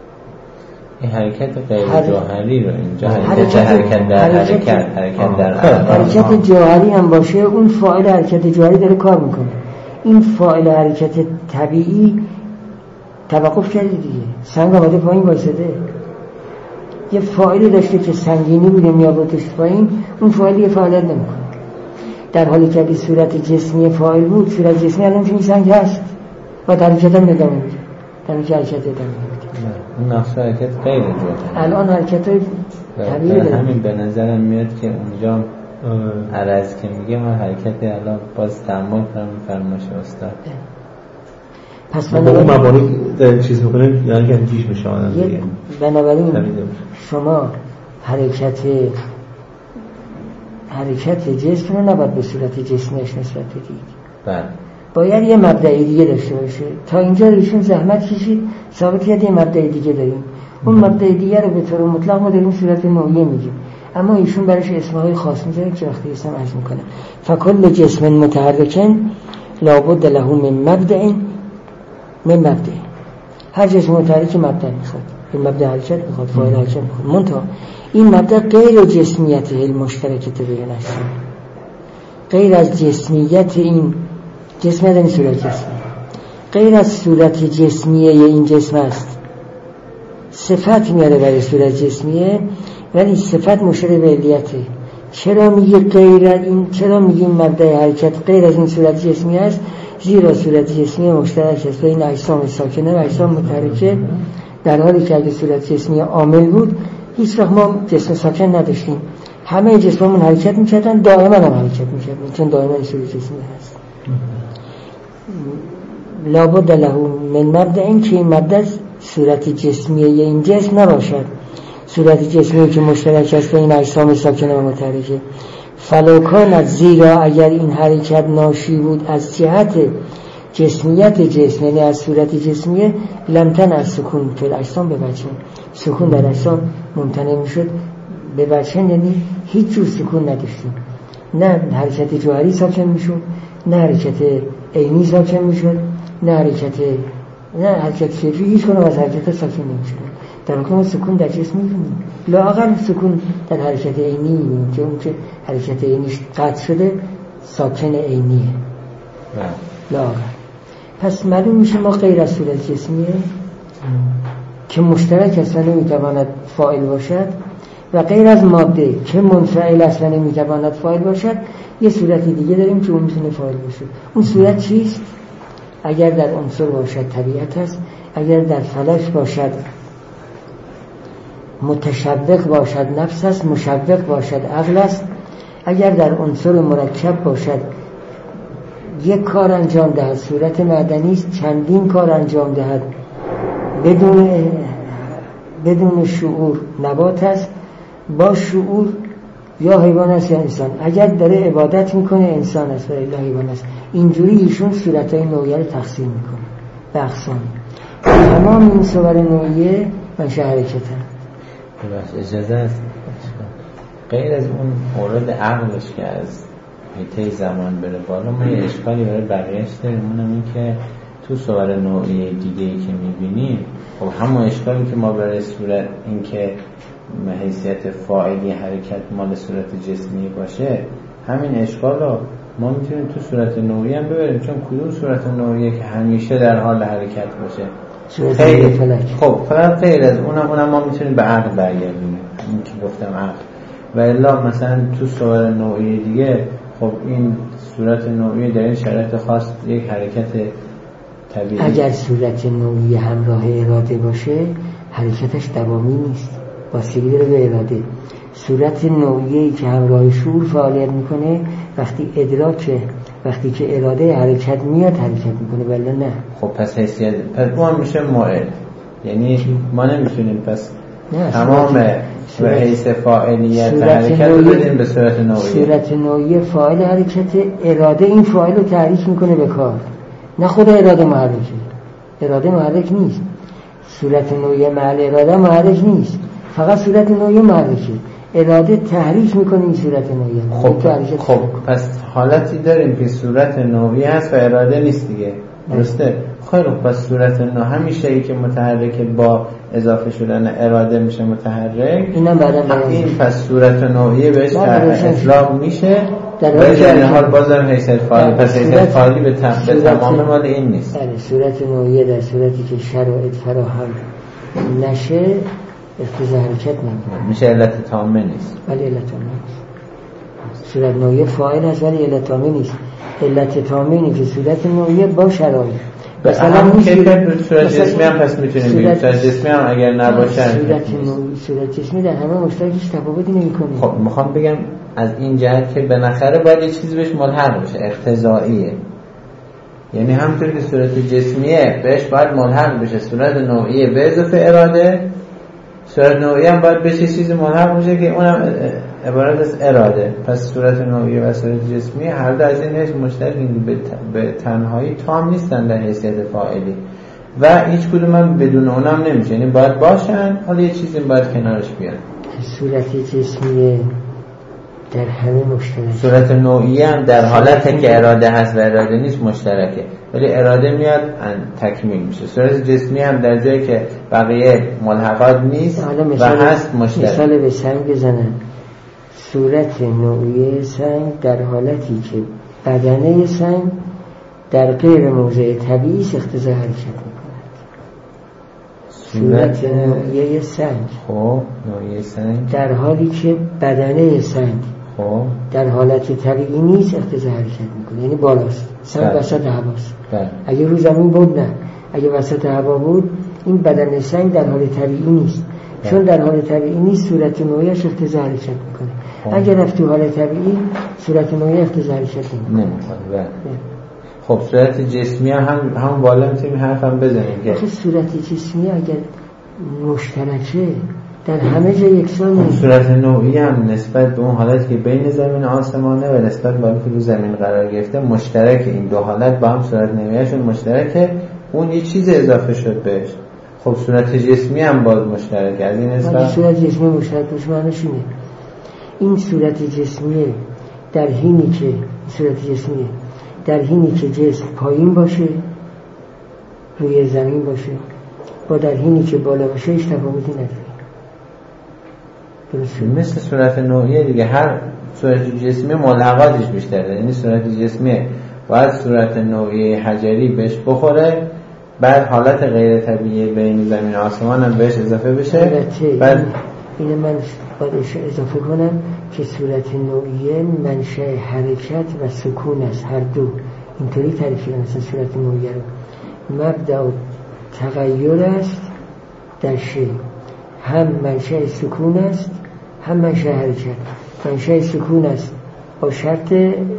این حرکت غیر جوهری رو اینجا حرکت حرکت در حرکت حرکت در حرکت جوهری هم باشه، اون فاعل حرکت جوهری داره کار میکنه. این فاعل حرکت طبیعی توقف کرده دیگه، سنگ آمده پایین وایساده، یه فاعلی داشته که سنگینی بوده میابودش پایین، اون فاعلی فعالیت نمیکنه. در حالی که اگه صورت جسمی فاعل بود، صورت جسمی الان چون سنگ هست و در حرکت هم ندامه میده، در حرکت حرکت ادامه میده. اون نقص حرکت غیر جوهری الان حرکت های طبیعی داره. همین به نظرم میاد که اونجا عرض که میگه من حرکت الان باز تعمل کنم فرمایش استاد. پس بنابراین مبانی چیز میکنه یعنی که انتیش میشه. بنابراین شما حرکت حرکت جسم رو نباید به صورت جسمیش نسبت بدید. بله. باید یه مبدأ دیگه داشته باشه. تا اینجا ایشون زحمت کشید ثابت کرد یه مبدأ دیگه داریم. اون مبدأ دیگه رو به طور مطلق ما داریم صورت نوعیه میگیم، اما ایشون برایش اسمهای خاص میذاره که وقتی اسم عرض میکنه فکل جسم متحرکن لابد له من مبدأ من مبدأ. هر جسم متحرک مبدأ میخواد، این مبدأ حرکت میخواد، فاعل حرکت میخواد، منتها این مبدأ غیر جسمیت المشترکه بین اجسام، غیر از جسمیت این جسمیت این صورت جسمی، غیر از صورت جسمیه این جسم است. صفت میاره برای صورت جسمیه ولی صفت مشابه به علیته. چرا میگه غیر این؟ چرا میگه این مبدأ حرکت غیر از این صورت جسمی است؟ زیرا صورت جسمی مشترک است بین اجسام ساکنه و اجسام متحرکه، در حالی که اگه صورت جسمی عامل بود هیچ وقت ما جسم ساکن نداشتیم، همه جسممون حرکت میکردن، دائما هم حرکت میکردن چون دائما این صورت جسمی هست. لابد له من مبدأ، این که این مبدأ صورت جسمیه این جسم نباشد، صورت جسمی که مشترک است بین اجسام ساکنه و متحرکه. فلو کانت، زیرا اگر این حرکت ناشی بود از جهت جسمیت جسم یعنی از صورت جسمیه، لمتن از سکون فی الاجسام به وجه، سکون در اجسام ممتنع میشد به وجه، یعنی هیچ جور سکون نداشتیم، نه حرکت جوهری ساکن میشد، نه حرکت عینی ساکن میشد، نه حرکت نه حرکت فعلی هیچ کنم از حرکت ساکن نمیشه. در واقع سکون در جسم می‌بینیم، لااقل سکون در حرکت عینی می‌بینیم که اون که حرکت عینیش قطع شده ساکن عینیه لااقل. پس معلوم میشه ما غیر از صورت جسمیه که مشترک اصلا نمیتواند فاعل باشد و غیر از ماده که منفعل اصلا نمیتواند فاعل باشد یه صورت دیگه داریم که اون میتونه فاعل باشه. اون صورت چیست؟ اگر در عنصر باشد طبیعت است، اگر در فلک باشد متشوق باشد نفس است، مشوق باشد عقل است، اگر در عنصر مرکب باشد یک کار انجام دهد صورت معدنی است، چندین کار انجام دهد بدون بدون شعور نبات است، با شعور یا حیوان است یا انسان. اگر داره عبادت میکنه انسان است و الا حیوان است. اینجوری ایشون صورتهای نوعیه رو تقسیم میکنه به اقسام. تمام این صور نوعیه منشأ حرکت هم. اجازه است غیر از اون مورد عقلش که از حیطه زمان بره بالا، ما یه اشکالی برای بقیهش داریم، اونم این که تو صور نوعیه دیگه‌ای که میبینیم خب همون اشکالی که ما برای صورت این که حیثیت فاعلی حرکت مال صورت جسمی باشه، همین اشکال رو ما میتونیم تو صورت نوعی هم ببریم، چون کدوم صورت نوعیه که همیشه در حال حرکت باشه؟ خیلی خب فقط غیر از اونم اونم ما میتونیم به عقل برگردیم، این که گفتم عقل. و الا مثلا تو صور نوعی دیگه خب این صورت نوعی در این شرایط خاص یک حرکت طبیعی، اگر صورت نوعی همراه اراده باشه حرکتش دوامی نیست، واسطه‌ای داره به اراده. صورت نوعی که همراه شعور فعالیت میکنه وقتی ادراک، وقتی که اراده حرکت میاد حرکت میکنه، ولی نه. خب پس حیثیت پس اون میشه موعد، یعنی ما نمیتونیم پس تمام و حیث فاعلیت حرکت رو بدیم به صورت نوعی. صورت نوعی فاعل حرکت، اراده این فاعل رو تحریک میکنه به کار، نه خود اراده محرکه. اراده محرک نیست، صورت نوعی محل اراده محرک نیست، فقط صورت نوعی محرکه. اراده تحریک میکنه این صورت نوعی. خب خب پس حالتی داریم که صورت نوعی هست و اراده نیست دیگه، درسته؟ خیلی پس صورت نو همیشه ای که متحرک با اضافه شدن اراده میشه متحرک، اینا بعدا این پس صورت نوعی بهش اطلاق میشه و در حال بازم حیثیت فاعلی، پس حیثیت فاعلی به تمام مال این نیست. بله صورت نوعی در صورتی که شرایط فراهم نشه اقتضای حرکت نمیکنه، میشه علت تامه نیست. ولی علت تامه نیست. صورت نوعی فاعل هست ولی علت تامه نیست. علت تامه اینه که صورت نوعی با شرایط مثلا اون کیفیت صورت جسمی هم پس میتونیم بگیم صورت جسمی هم اگر نباشه صورت نوعی صورت جسمی در همه مشترکش تفاوتی نمیکنه. خب میخوام بگم از این جهت که بالاخره باید یه چیزی بهش ملحق بشه، اقتضاییه، یعنی همونطور که صورت جسمیه بهش باید ملحق بشه صورت نوعیه به اضافه اراده، صورت نوعی هم باید بشه چیزی ملحق بشه که اونم عبارت از اراده. پس صورت نوعی و صورت جسمی هر دو از این حیث مشترکن، به تنهایی تام نیستن در حیثیت فاعلی و هیچ کدوم هم بدون اونم نمیشه، یعنی باید باشن، حالا یه چیزی باید کنارش بیاد. صورت جسمی در همه مشترک، صورت نوعی هم در حالت که اراده هست و اراده نیست مشترکه، ولی اراده میاد تکمیل میشه. صورت جسمی هم در جایی که بقیه ملحقات نیست و هست مشترک. مثال به سنگ بزنن، صورت نوعی سنگ در حالتی که بدنه سنگ در غیر موضع طبیعی اقتضای حرکت میکند. صورت نوعی سنگ خب نوعی سنگ در حالی که بدنه سنگ خب در حالت طبیعی نیست اقتضای حرکت میکنه، یعنی بالاست، سنگ وسط هواست. اگه رو زمین بود نه، اگه وسط هوا بود این بدن سنگ در حال طبیعی نیست، بله. چون در حال طبیعی نیست صورت نوعیش اقتضای حرکت میکنه. خب. اگه رفت تو حال طبیعی صورت نوعی اقتضای حرکت نمیکنه. بله. خب صورت جسمی هم هم بالا میتونیم حرف هم بزنیم که صورت جسمی اگر مشترکه در همه جا یکسان. صورت نوعی هم نسبت به اون حالتی که بین زمین و آسمانه و نسبت به حالتی که رو زمین قرار گرفته مشترک، این دو حالت با هم صورت نوعیشون مشترکه، اون یه چیز اضافه شد بهش. خب صورت جسمی هم باز مشترکه از این نسبت. صورت جسمی مشترک باشه معنیش اینه این صورت جسمی در حینی که صورت جسمی در حینی که جسم پایین باشه روی زمین باشه با در حینی که بالا باشه هیچ تفاوتی نداره. درسته؟ مثل صورت نوعیه دیگه، هر صورت جسمی ملحقاتش بیشتره، یعنی صورت جسمی باید صورت نوعیه حجری بهش بخوره، بعد حالت غیر طبیعی بین زمین و آسمان هم بهش اضافه بشه. بعد اینه من باید اضافه کنم که صورت نوعیه منشأ حرکت و سکون است، هر دو اینطوری تعریف کردن. مثلا صورت نوعیه رو مبدأ تغییر است در شی، هم منشأ سکون است هم منشأ حرکت. منشأ سکون است با شرط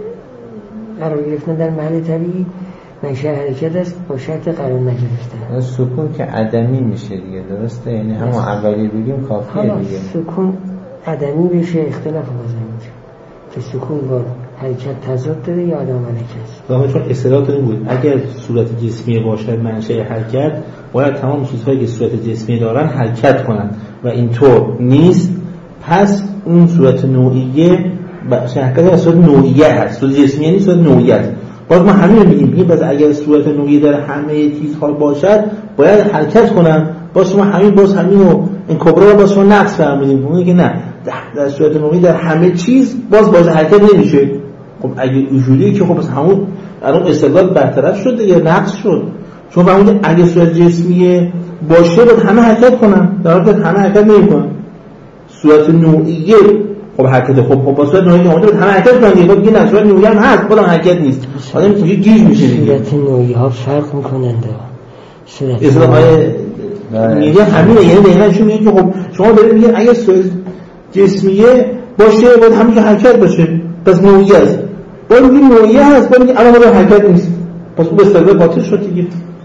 قرار گرفتن در محل طبیعی، منشأ حرکت است با شرط قرار نگرفتن. سکون که عدمی میشه دیگه، درسته؟ یعنی همون اولی بگیم کافیه دیگه. سکون عدمی بشه اختلاف بازه میشه که سکون با حرکت تضاد داره یا عدم حرکت است. واقعا چون اصطلاح این بود اگر صورت جسمی باشد منشأ حرکت، باید تمام چیزهایی که صورت جسمی دارن حرکت کنن و اینطور نیست، پس اون صورت نوعیه حرکت صورت نوعیه هست، صورت جسمی نیست، صورت نوعیه است. باز ما همین رو میگیم، این بس اگر صورت نوعیه در همه چیزها باشد باید حرکت کنن، باز شما همین باز همین رو این کبرا رو باز شما نقص فرمودیم. اون که نه، در صورت نوعیه در همه چیز باز باز حرکت نمیشه. خب اگه اینجوریه که خب بس همون الان استدلال برطرف شد دیگه، نقص شد. چون فرمودید اگه صورت جسمی باشه باید همه حرکت کنن، در حالی که همه حرکت نمیکنن. صورت نوعیه خب حرکت خب خب با صورت نوعیه اومده بود همه حرکت کنن دیگه، دیگه نه صورت نوعیه هم هست خودم حرکت نیست، آدم دیگه گیج میشه دیگه. صورت نوعیه ها فرق میکنند. صورت اصطلاح میگه همینه، یعنی دقیقاً چون میگه خب شما دارید میگید اگه صورت جسمیه باشه باید همینجا حرکت باشه، پس نوعیه است. باید میگه نوعیه هست، باید میگه اما باید حرکت نیست، پس اون استدلال باطل شد دیگه.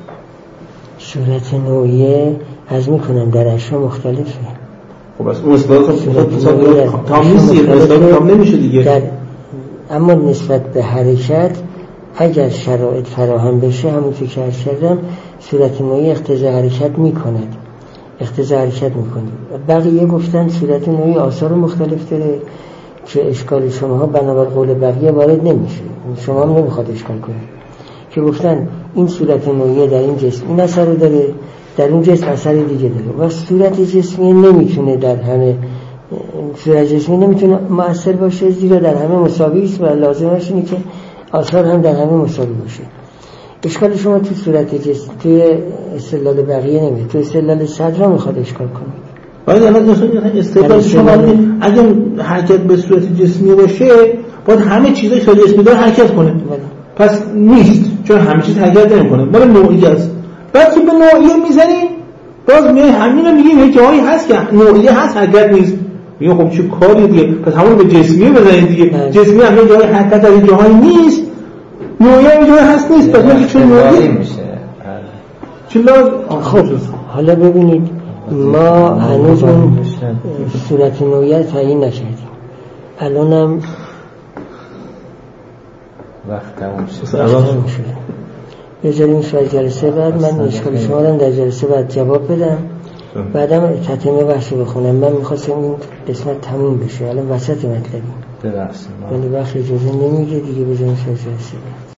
صورت نوعیه از میکنن در اشیا مختلفه. خب از اون اصطلاح تام نیست، اصطلاح تام نمیشه دیگه. در اما نسبت به حرکت اگر شرایط فراهم بشه، همونطور که عرض کردم صورت نوعی اقتضای حرکت میکند، اقتضای حرکت میکنه. بقیه گفتن صورت نوعی آثار مختلف داره که اشکال شما بنابر قول بقیه وارد نمیشه، شما هم نمیخواد اشکال کنید، که گفتن این صورت نوعی در این جسم این اثر داره، در اون جسم اثر دیگه داره، و صورت جسمی نمیتونه در همه صورت جسمی نمیتونه مؤثر باشه، زیرا در همه مساوی است و لازمش اینه که آثار هم در همه مساوی باشه. اشکال شما تو صورت جسم، توی استدلال بقیه نمیاد، تو استدلال صدر میخواد اشکال کنه. باید الان استدلال شما اگه حرکت به صورت جسمی باشه باید همه چیزای صورت جسمی داره حرکت کنه، پس نیست، چون همه چیز حرکت نمیکنه، مال نوعیه است. بعد که به نوعیه میزنیم باز میای همین رو میگیم یه جایی هست که نوعیه هست حرکت نیست، میگه خب چه کاری دیگه، پس همون به جسمیه بزنید دیگه. جسمی هم یه جایی حرکت در این جایی نیست، نوعیه هم جایی هست نیست، پس میگه چون نوعیه میشه. چون خب حالا ببینید ما هنوز اون صورت نوعیه تعیین نکردیم، الانم وقت تموم شد. بذاریم شاید جلسه بعد من اشکال شما رو در جلسه بعد جواب بدم، بعدم تتمه بحث بخونم. من میخواستم این قسمت تموم بشه، الان وسط مطلبی ببخشید ولی وقت اجازه نمیده دیگه، بذاریم شاید جلسه بعد.